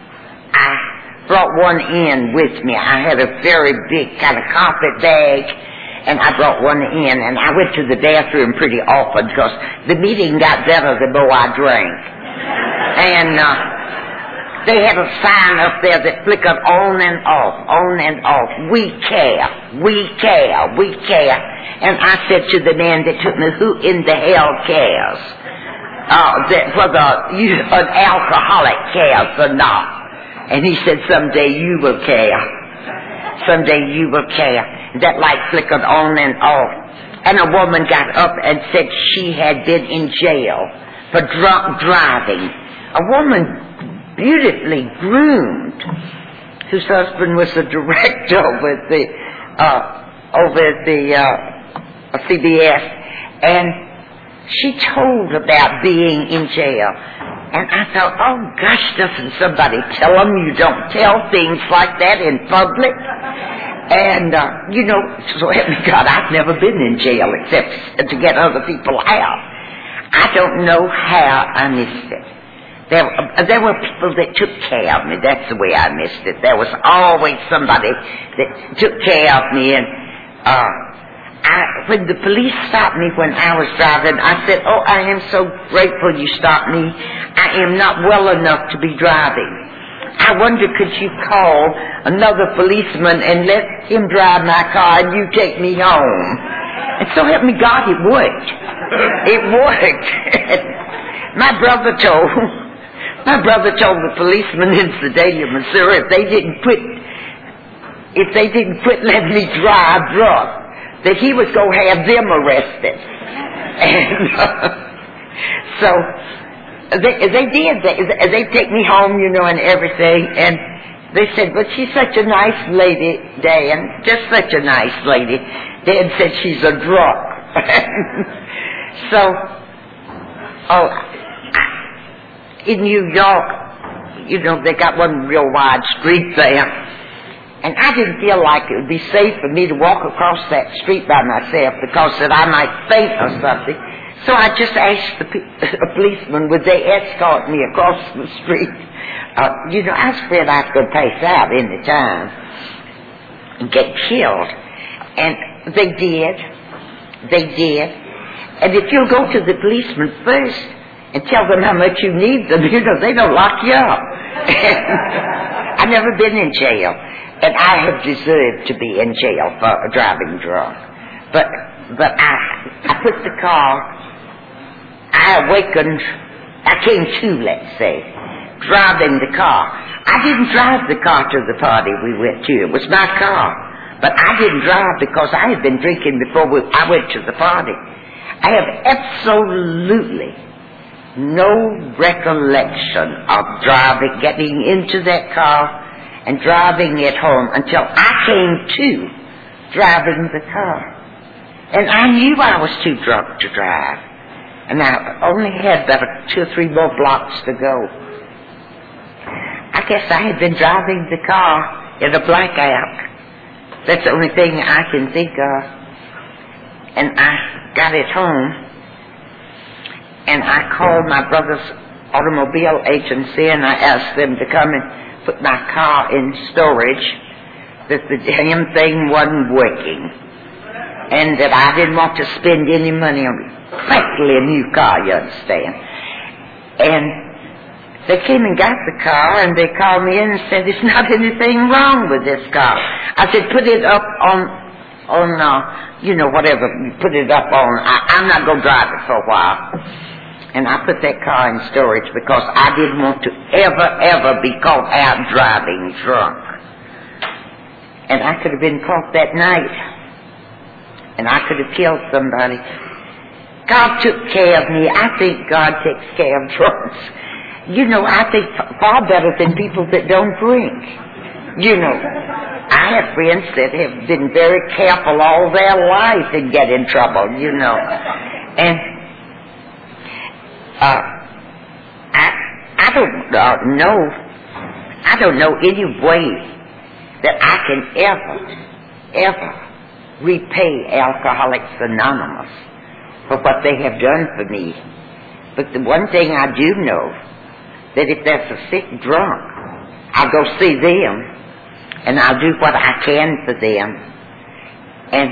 I brought one in with me. I had a very big kind of carpet bag, and I brought one in, and I went to the bathroom pretty often because the meeting got better the more I drank. And uh, they had a sign up there that flickered on and off, on and off. We care, we care, we care. And I said to the man that took me, who in the hell cares? Uh, that whether you, an alcoholic cares or not. And he said, someday you will care. Someday you will care. That light flickered on and off. And a woman got up and said she had been in jail for drunk driving. A woman beautifully groomed, whose husband was a director over at the, uh, over at the, uh, C B S, and she told about being in jail. And I thought, oh gosh, doesn't somebody tell them you don't tell things like that in public? And, uh, you know, so help me God, I've never been in jail except to get other people out. I don't know how I missed it. There, uh, there were people that took care of me. That's the way I missed it. There was always somebody that took care of me, and, uh, I, when the police stopped me when I was driving, I said, oh, I am so grateful you stopped me. I am not well enough to be driving. I wonder, could you call another policeman and let him drive my car and you take me home? And so help me God, it worked. It worked. my brother told, my brother told the policeman in Sedalia, Missouri, if they didn't quit, if they didn't quit letting me drive drunk, that he was going to have them arrested. And uh, so they, they did. They, they take me home, you know, and everything. And they said, but she's such a nice lady, Dan. Just such a nice lady. Dan said she's a drunk. So, oh, in New York, You know, they got one real wide street there. And I didn't feel like it would be safe for me to walk across that street by myself because that I might faint or something. So I just asked the pe- a policeman, would they escort me across the street? Uh, you know, I was afraid I was going to pass out any time and get killed. And they did. They did. And if you'll go to the policeman first and tell them how much you need them, you know, they don't lock you up. I've never been in jail. And I have deserved to be in jail for driving drunk. But but I I put the car, I awakened, I came to, let's say, driving the car. I didn't drive the car to the party we went to. It was my car. But I didn't drive because I had been drinking before we, I went to the party. I have absolutely no recollection of driving, getting into that car and driving it home until I came to driving the car. And I knew I was too drunk to drive. And I only had about two or three more blocks to go. I guess I had been driving the car in a blackout. That's the only thing I can think of. And I got it home. And I called my brother's automobile agency and I asked them to come and put my car in storage, that the damn thing wasn't working, and that I didn't want to spend any money on practically a new car, you understand. And they came and got the car, and they called me in and said, there's not anything wrong with this car. I said, put it up on, on uh, you know, whatever, put it up on, I, I'm not going to drive it for a while. And I put that car in storage because I didn't want to ever, ever be caught out driving drunk. And I could have been caught that night. And I could have killed somebody. God took care of me. I think God takes care of drunks. You know, I think far better than people that don't drink. You know, I have friends that have been very careful all their life and get in trouble, you know. And Uh, I I don't uh, know I don't know any way that I can ever, ever repay Alcoholics Anonymous for what they have done for me. But the one thing I do know, that if there's a sick drunk, I'll go see them and I'll do what I can for them. And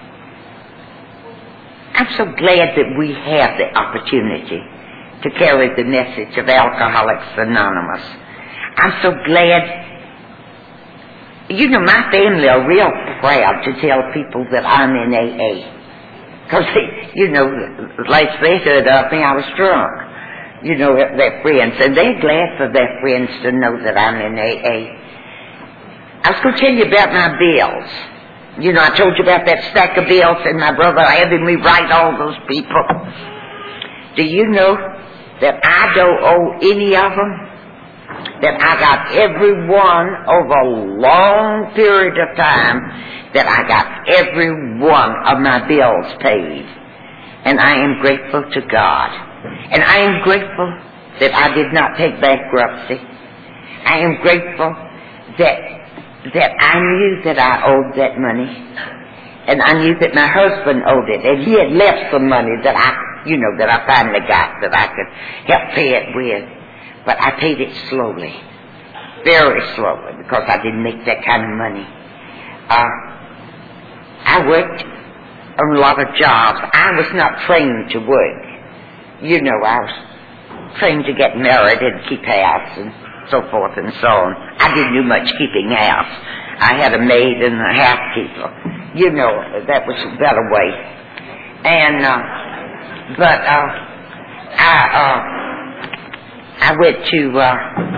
I'm so glad that we have the opportunity to carry the message of Alcoholics Anonymous. I'm so glad. You know, my family are real proud to tell people that I'm in A A. Because, you know, like they heard of me, I was drunk. You know, their friends. And they're glad for their friends to know that I'm in A A. I was going to tell you about my bills. You know, I told you about that stack of bills and my brother having me write all those people. Do you know that I don't owe any of them? That I got every one over a long period of time, that I got every one of my bills paid. And I am grateful to God. And I am grateful that I did not take bankruptcy. I am grateful that that I knew that I owed that money. And I knew that my husband owed it. And he had left some money that I You know, that I finally got, that I could help pay it with. But I paid it slowly. Very slowly, because I didn't make that kind of money. Uh, I worked on a lot of jobs. I was not trained to work. You know, I was trained to get married and keep house and so forth and so on. I didn't do much keeping house. I had a maid and a housekeeper. You know, that was a better way. And, uh, But uh, I uh, I went to uh,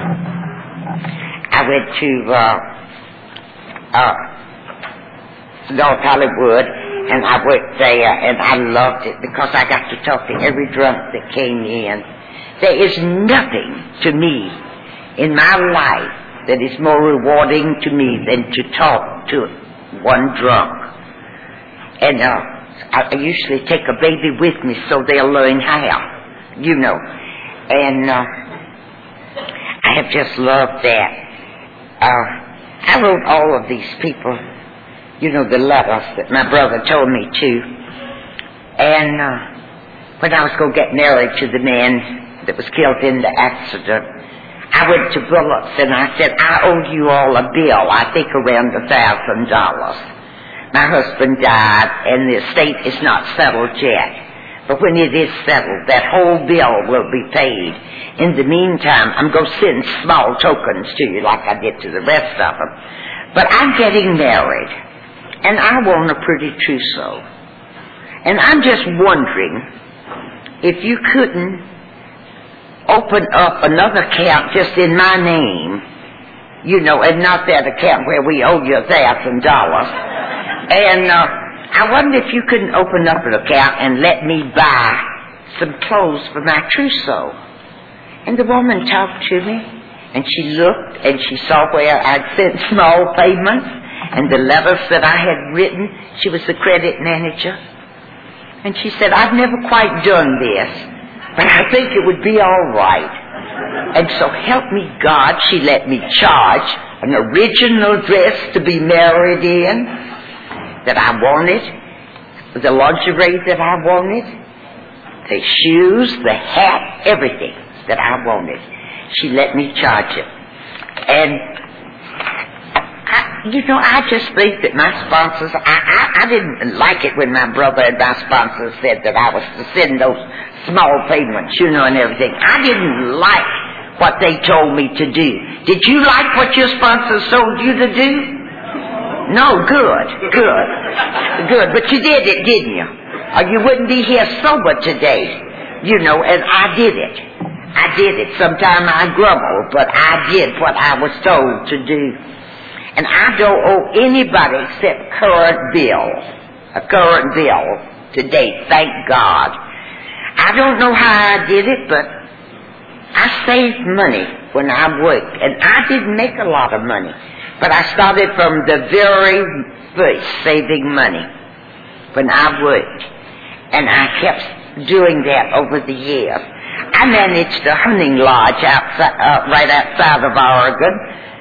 I went to uh, uh, North Hollywood, and I worked there, and I loved it because I got to talk to every drunk that came in. There is nothing to me in my life that is more rewarding to me than to talk to one drunk. And uh, I usually take a baby with me so they'll learn how, you know. And uh, I have just loved that. Uh, I wrote all of these people, you know, the letters that my brother told me to. And uh, when I was going to get married to the man that was killed in the accident, I went to Bullock's and I said, I owe you all a bill, I think around a thousand dollars. My husband died and the estate is not settled yet. But when it is settled, that whole bill will be paid. In the meantime, I'm going to send small tokens to you like I did to the rest of them. But I'm getting married, and I want a pretty trousseau. And I'm just wondering if you couldn't open up another account just in my name, you know, and not that account where we owe you a thousand dollars. And, uh, I wonder if you couldn't open up an account and let me buy some clothes for my trousseau. And the woman talked to me, and she looked, and she saw where I'd sent small payments, and the letters that I had written. She was the credit manager. And she said, I've never quite done this, but I think it would be all right. And so help me God, she let me charge an original dress to be married in, that I wanted, the lingerie that I wanted, the shoes, the hat, everything that I wanted. She let me charge it. And, I, you know, I just think that my sponsors, I, I, I didn't like it when my brother and my sponsors said that I was to send those small payments, you know, and everything. I didn't like what they told me to do. Did you like what your sponsors told you to do? No, good, good, good. But you did it, didn't you? Or you wouldn't be here sober today, you know, and I did it. I did it. Sometimes I grumbled, but I did what I was told to do. And I don't owe anybody except current bill, a current bill to date, thank God. I don't know how I did it, but I saved money when I worked, and I didn't make a lot of money. But I started from the very first saving money when I worked. And I kept doing that over the years. I managed a hunting lodge outside, uh, right outside of Oregon,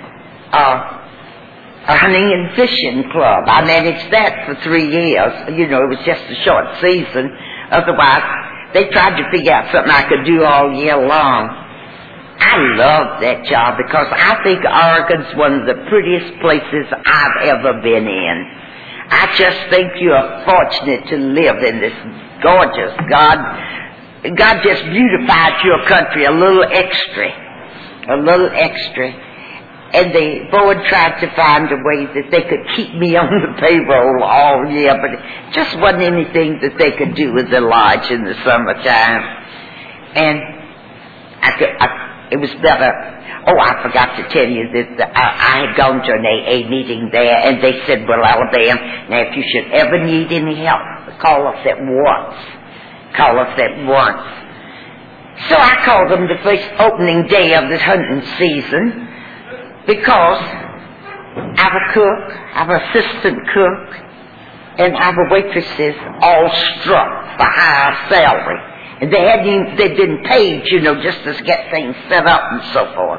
uh, a hunting and fishing club. I managed that for three years. You know, it was just a short season. Otherwise, they tried to figure out something I could do all year long. I love that job because I think Oregon's one of the prettiest places I've ever been in. I just think you're fortunate to live in this gorgeous, God, God just beautified your country a little extra, a little extra. And the board tried to find a way that they could keep me on the payroll all year, but it just wasn't anything that they could do with the lodge in the summertime. And I could, I It was better. Oh, I forgot to tell you that I, I had gone to an A A meeting there, and they said, well, Alabama, now if you should ever need any help, call us at once. Call us at once. So I called them the first opening day of the hunting season because our cook, our assistant cook, and our waitresses all struck for higher salary. And they hadn't even, they'd been paid, you know, just to get things set up and so forth.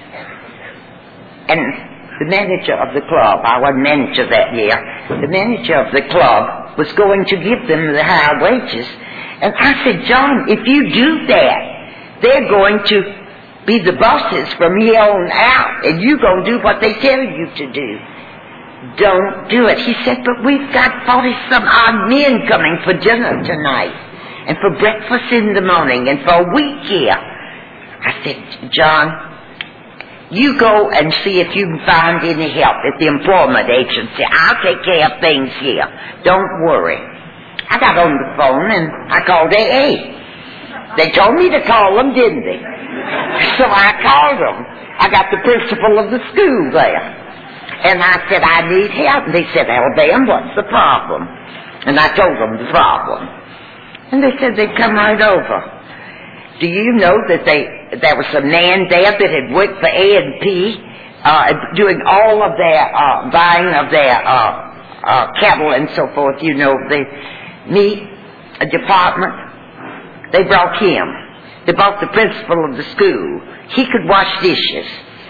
And the manager of the club, I wasn't manager that year, the manager of the club was going to give them the higher wages. And I said, John, if you do that, they're going to be the bosses from here on out, and you're going to do what they tell you to do. Don't do it. He said, but we've got forty-some odd men coming for dinner tonight, and for breakfast in the morning, and for a week here. I said, John, you go and see if you can find any help at the employment agency. I'll take care of things here. Don't worry. I got on the phone and I called A A. They told me to call them, didn't they? So I called them. I got the principal of the school there. And I said, I need help. And they said, Alabama, what's the problem? And I told them the problem. And they said they'd come right over. Do you know that they there was a man there that had worked for A and P, uh, doing all of their uh, buying of their uh, uh, cattle and so forth, you know, the meat department? They brought him They bought the principal of the school. He could wash dishes.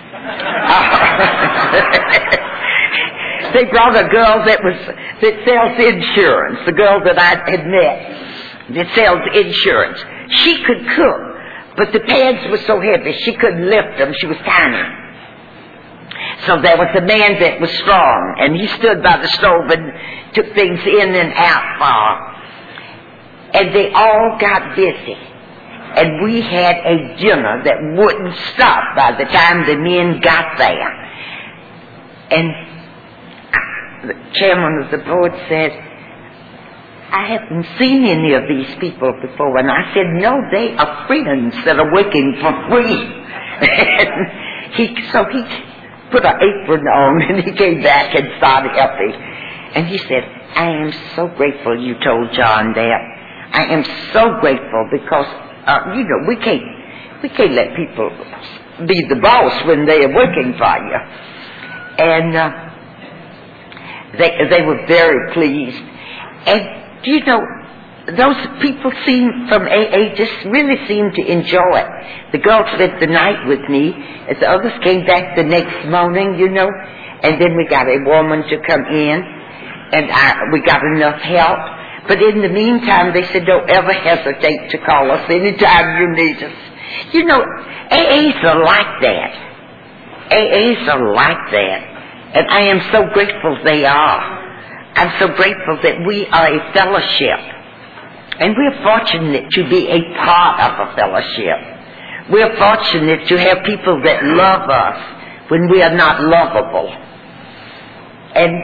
They brought a girl that was that sells insurance, the girl that I had met that sells insurance. She could cook, but the pans were so heavy she couldn't lift them. She was tiny. So there was a man that was strong, and he stood by the stove and took things in and out for her. And they all got busy. And we had a dinner that wouldn't stop by the time the men got there. And the chairman of the board said, I haven't seen any of these people before. And I said, no, they are friends that are working for free. And he, so he put an apron on and he came back and started helping. And he said, I am so grateful you told John that. I am so grateful because, uh, you know, we can't, we can't let people be the boss when they are working for you. And uh, they, they were very pleased. And, you know, those people seem, from A A, just really seemed to enjoy it. The girl spent the night with me, as the others came back the next morning, you know, and then we got a woman to come in, and I, we got enough help. But in the meantime, they said, don't ever hesitate to call us anytime you need us. You know, A As are like that. A As are like that. And I am so grateful they are. I'm so grateful that we are a fellowship. And we're fortunate to be a part of a fellowship. We're fortunate to have people that love us when we are not lovable. And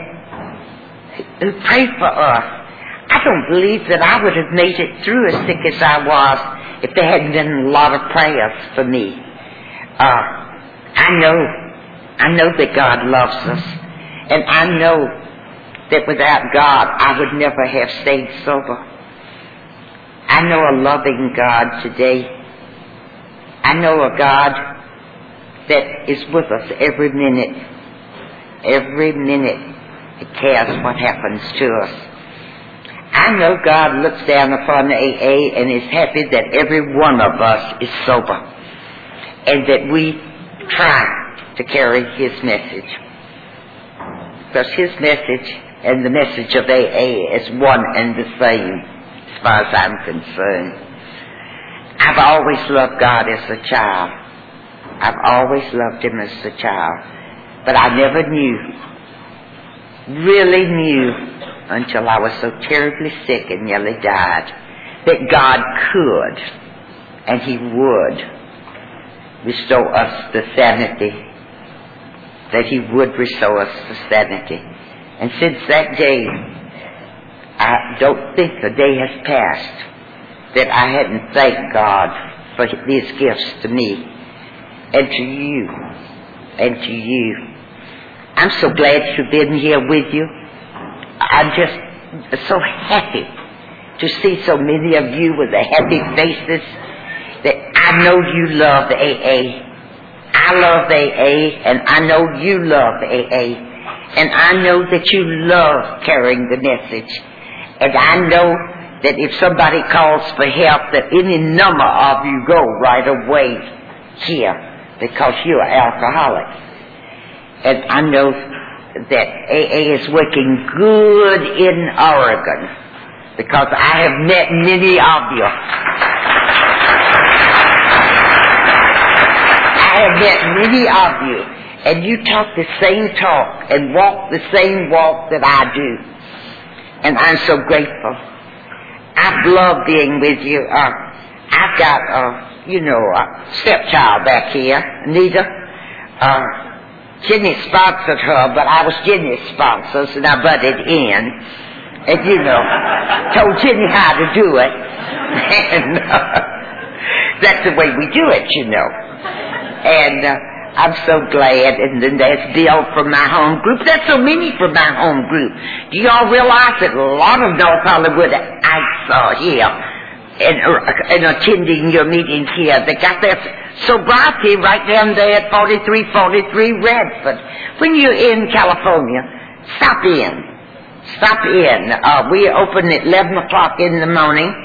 who pray for us. I don't believe that I would have made it through as sick as I was if there hadn't been a lot of prayers for me. Uh, I know, I know that God loves us. And I know that without God, I would never have stayed sober. I know a loving God today. I know a God that is with us every minute. Every minute it cares what happens to us. I know God looks down upon A A and is happy that every one of us is sober. And that we try to carry His message. Because His message and the message of A A is one and the same. As far as I'm concerned. I've always loved God as a child. I've always loved Him as a child. But I never knew, really knew, until I was so terribly sick and nearly died, that God could, and He would, restore us the sanity, that He would restore us the sanity. And since that day, I don't think a day has passed that I hadn't thanked God for these gifts to me and to you and to you. I'm so glad to have been here with you. I'm just so happy to see so many of you with the happy faces that I know you love A A. I love A A, and I know you love A A. And I know that you love carrying the message. And I know that if somebody calls for help, that any number of you go right away here because you're alcoholics. And I know that A A is working good in Oregon because I have met many of you. I have met many of you, and you talk the same talk and walk the same walk that I do. And I'm so grateful. I've loved being with you. Uh, I've got, uh, you know, a stepchild back here, Anita. Uh, Jenny sponsored her, but I was Jenny's sponsor, so I butted in. And, you know, told Jenny how to do it. And uh, that's the way we do it, you know. And uh, I'm so glad. And then there's Bill from my home group. There's so many from my home group. Do you all realize that a lot of North Hollywood I saw here and, and attending your meetings here, they got their sobriety right down there at forty-three forty-three Radford. When you're in California, stop in. Stop in. Uh, we open at eleven o'clock in the morning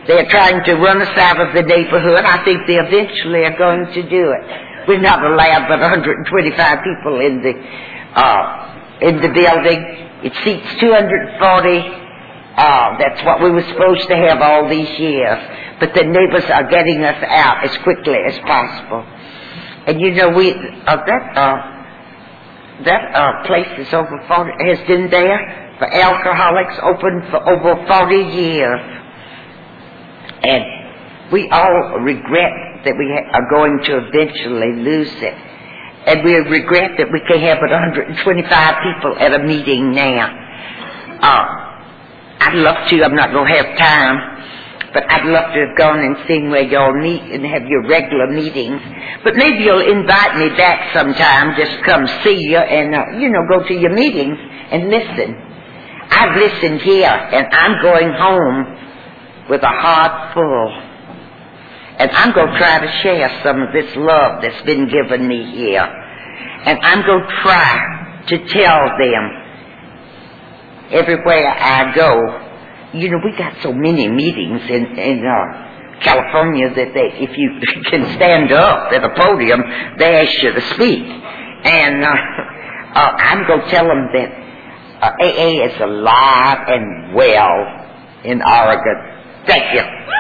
They're trying to run us out of the neighborhood. I think they eventually are going to do it. We're not allowed but one hundred twenty-five people in the uh, in the building. It seats two hundred forty. Uh, that's what we were supposed to have all these years. But the neighbors are getting us out as quickly as possible. And you know, we uh, that uh, that uh, place is over forty, has been there for alcoholics, open for over forty years. And we all regret that we are going to eventually lose it. And we regret that we can have but one hundred twenty-five people at a meeting now. Uh, I'd love to. I'm not going to have time. But I'd love to have gone and seen where y'all meet and have your regular meetings. But maybe you'll invite me back sometime, just come see you and, uh, you know, go to your meetings and listen. I've listened here, and I'm going home with a heart full. And I'm going to try to share some of this love that's been given me here. And I'm going to try to tell them everywhere I go. You know, we got so many meetings in, in uh, California that they, if you can stand up at a podium, they ask you to speak. And uh, uh, I'm going to tell them that uh, A A is alive and well in Oregon. Thank you.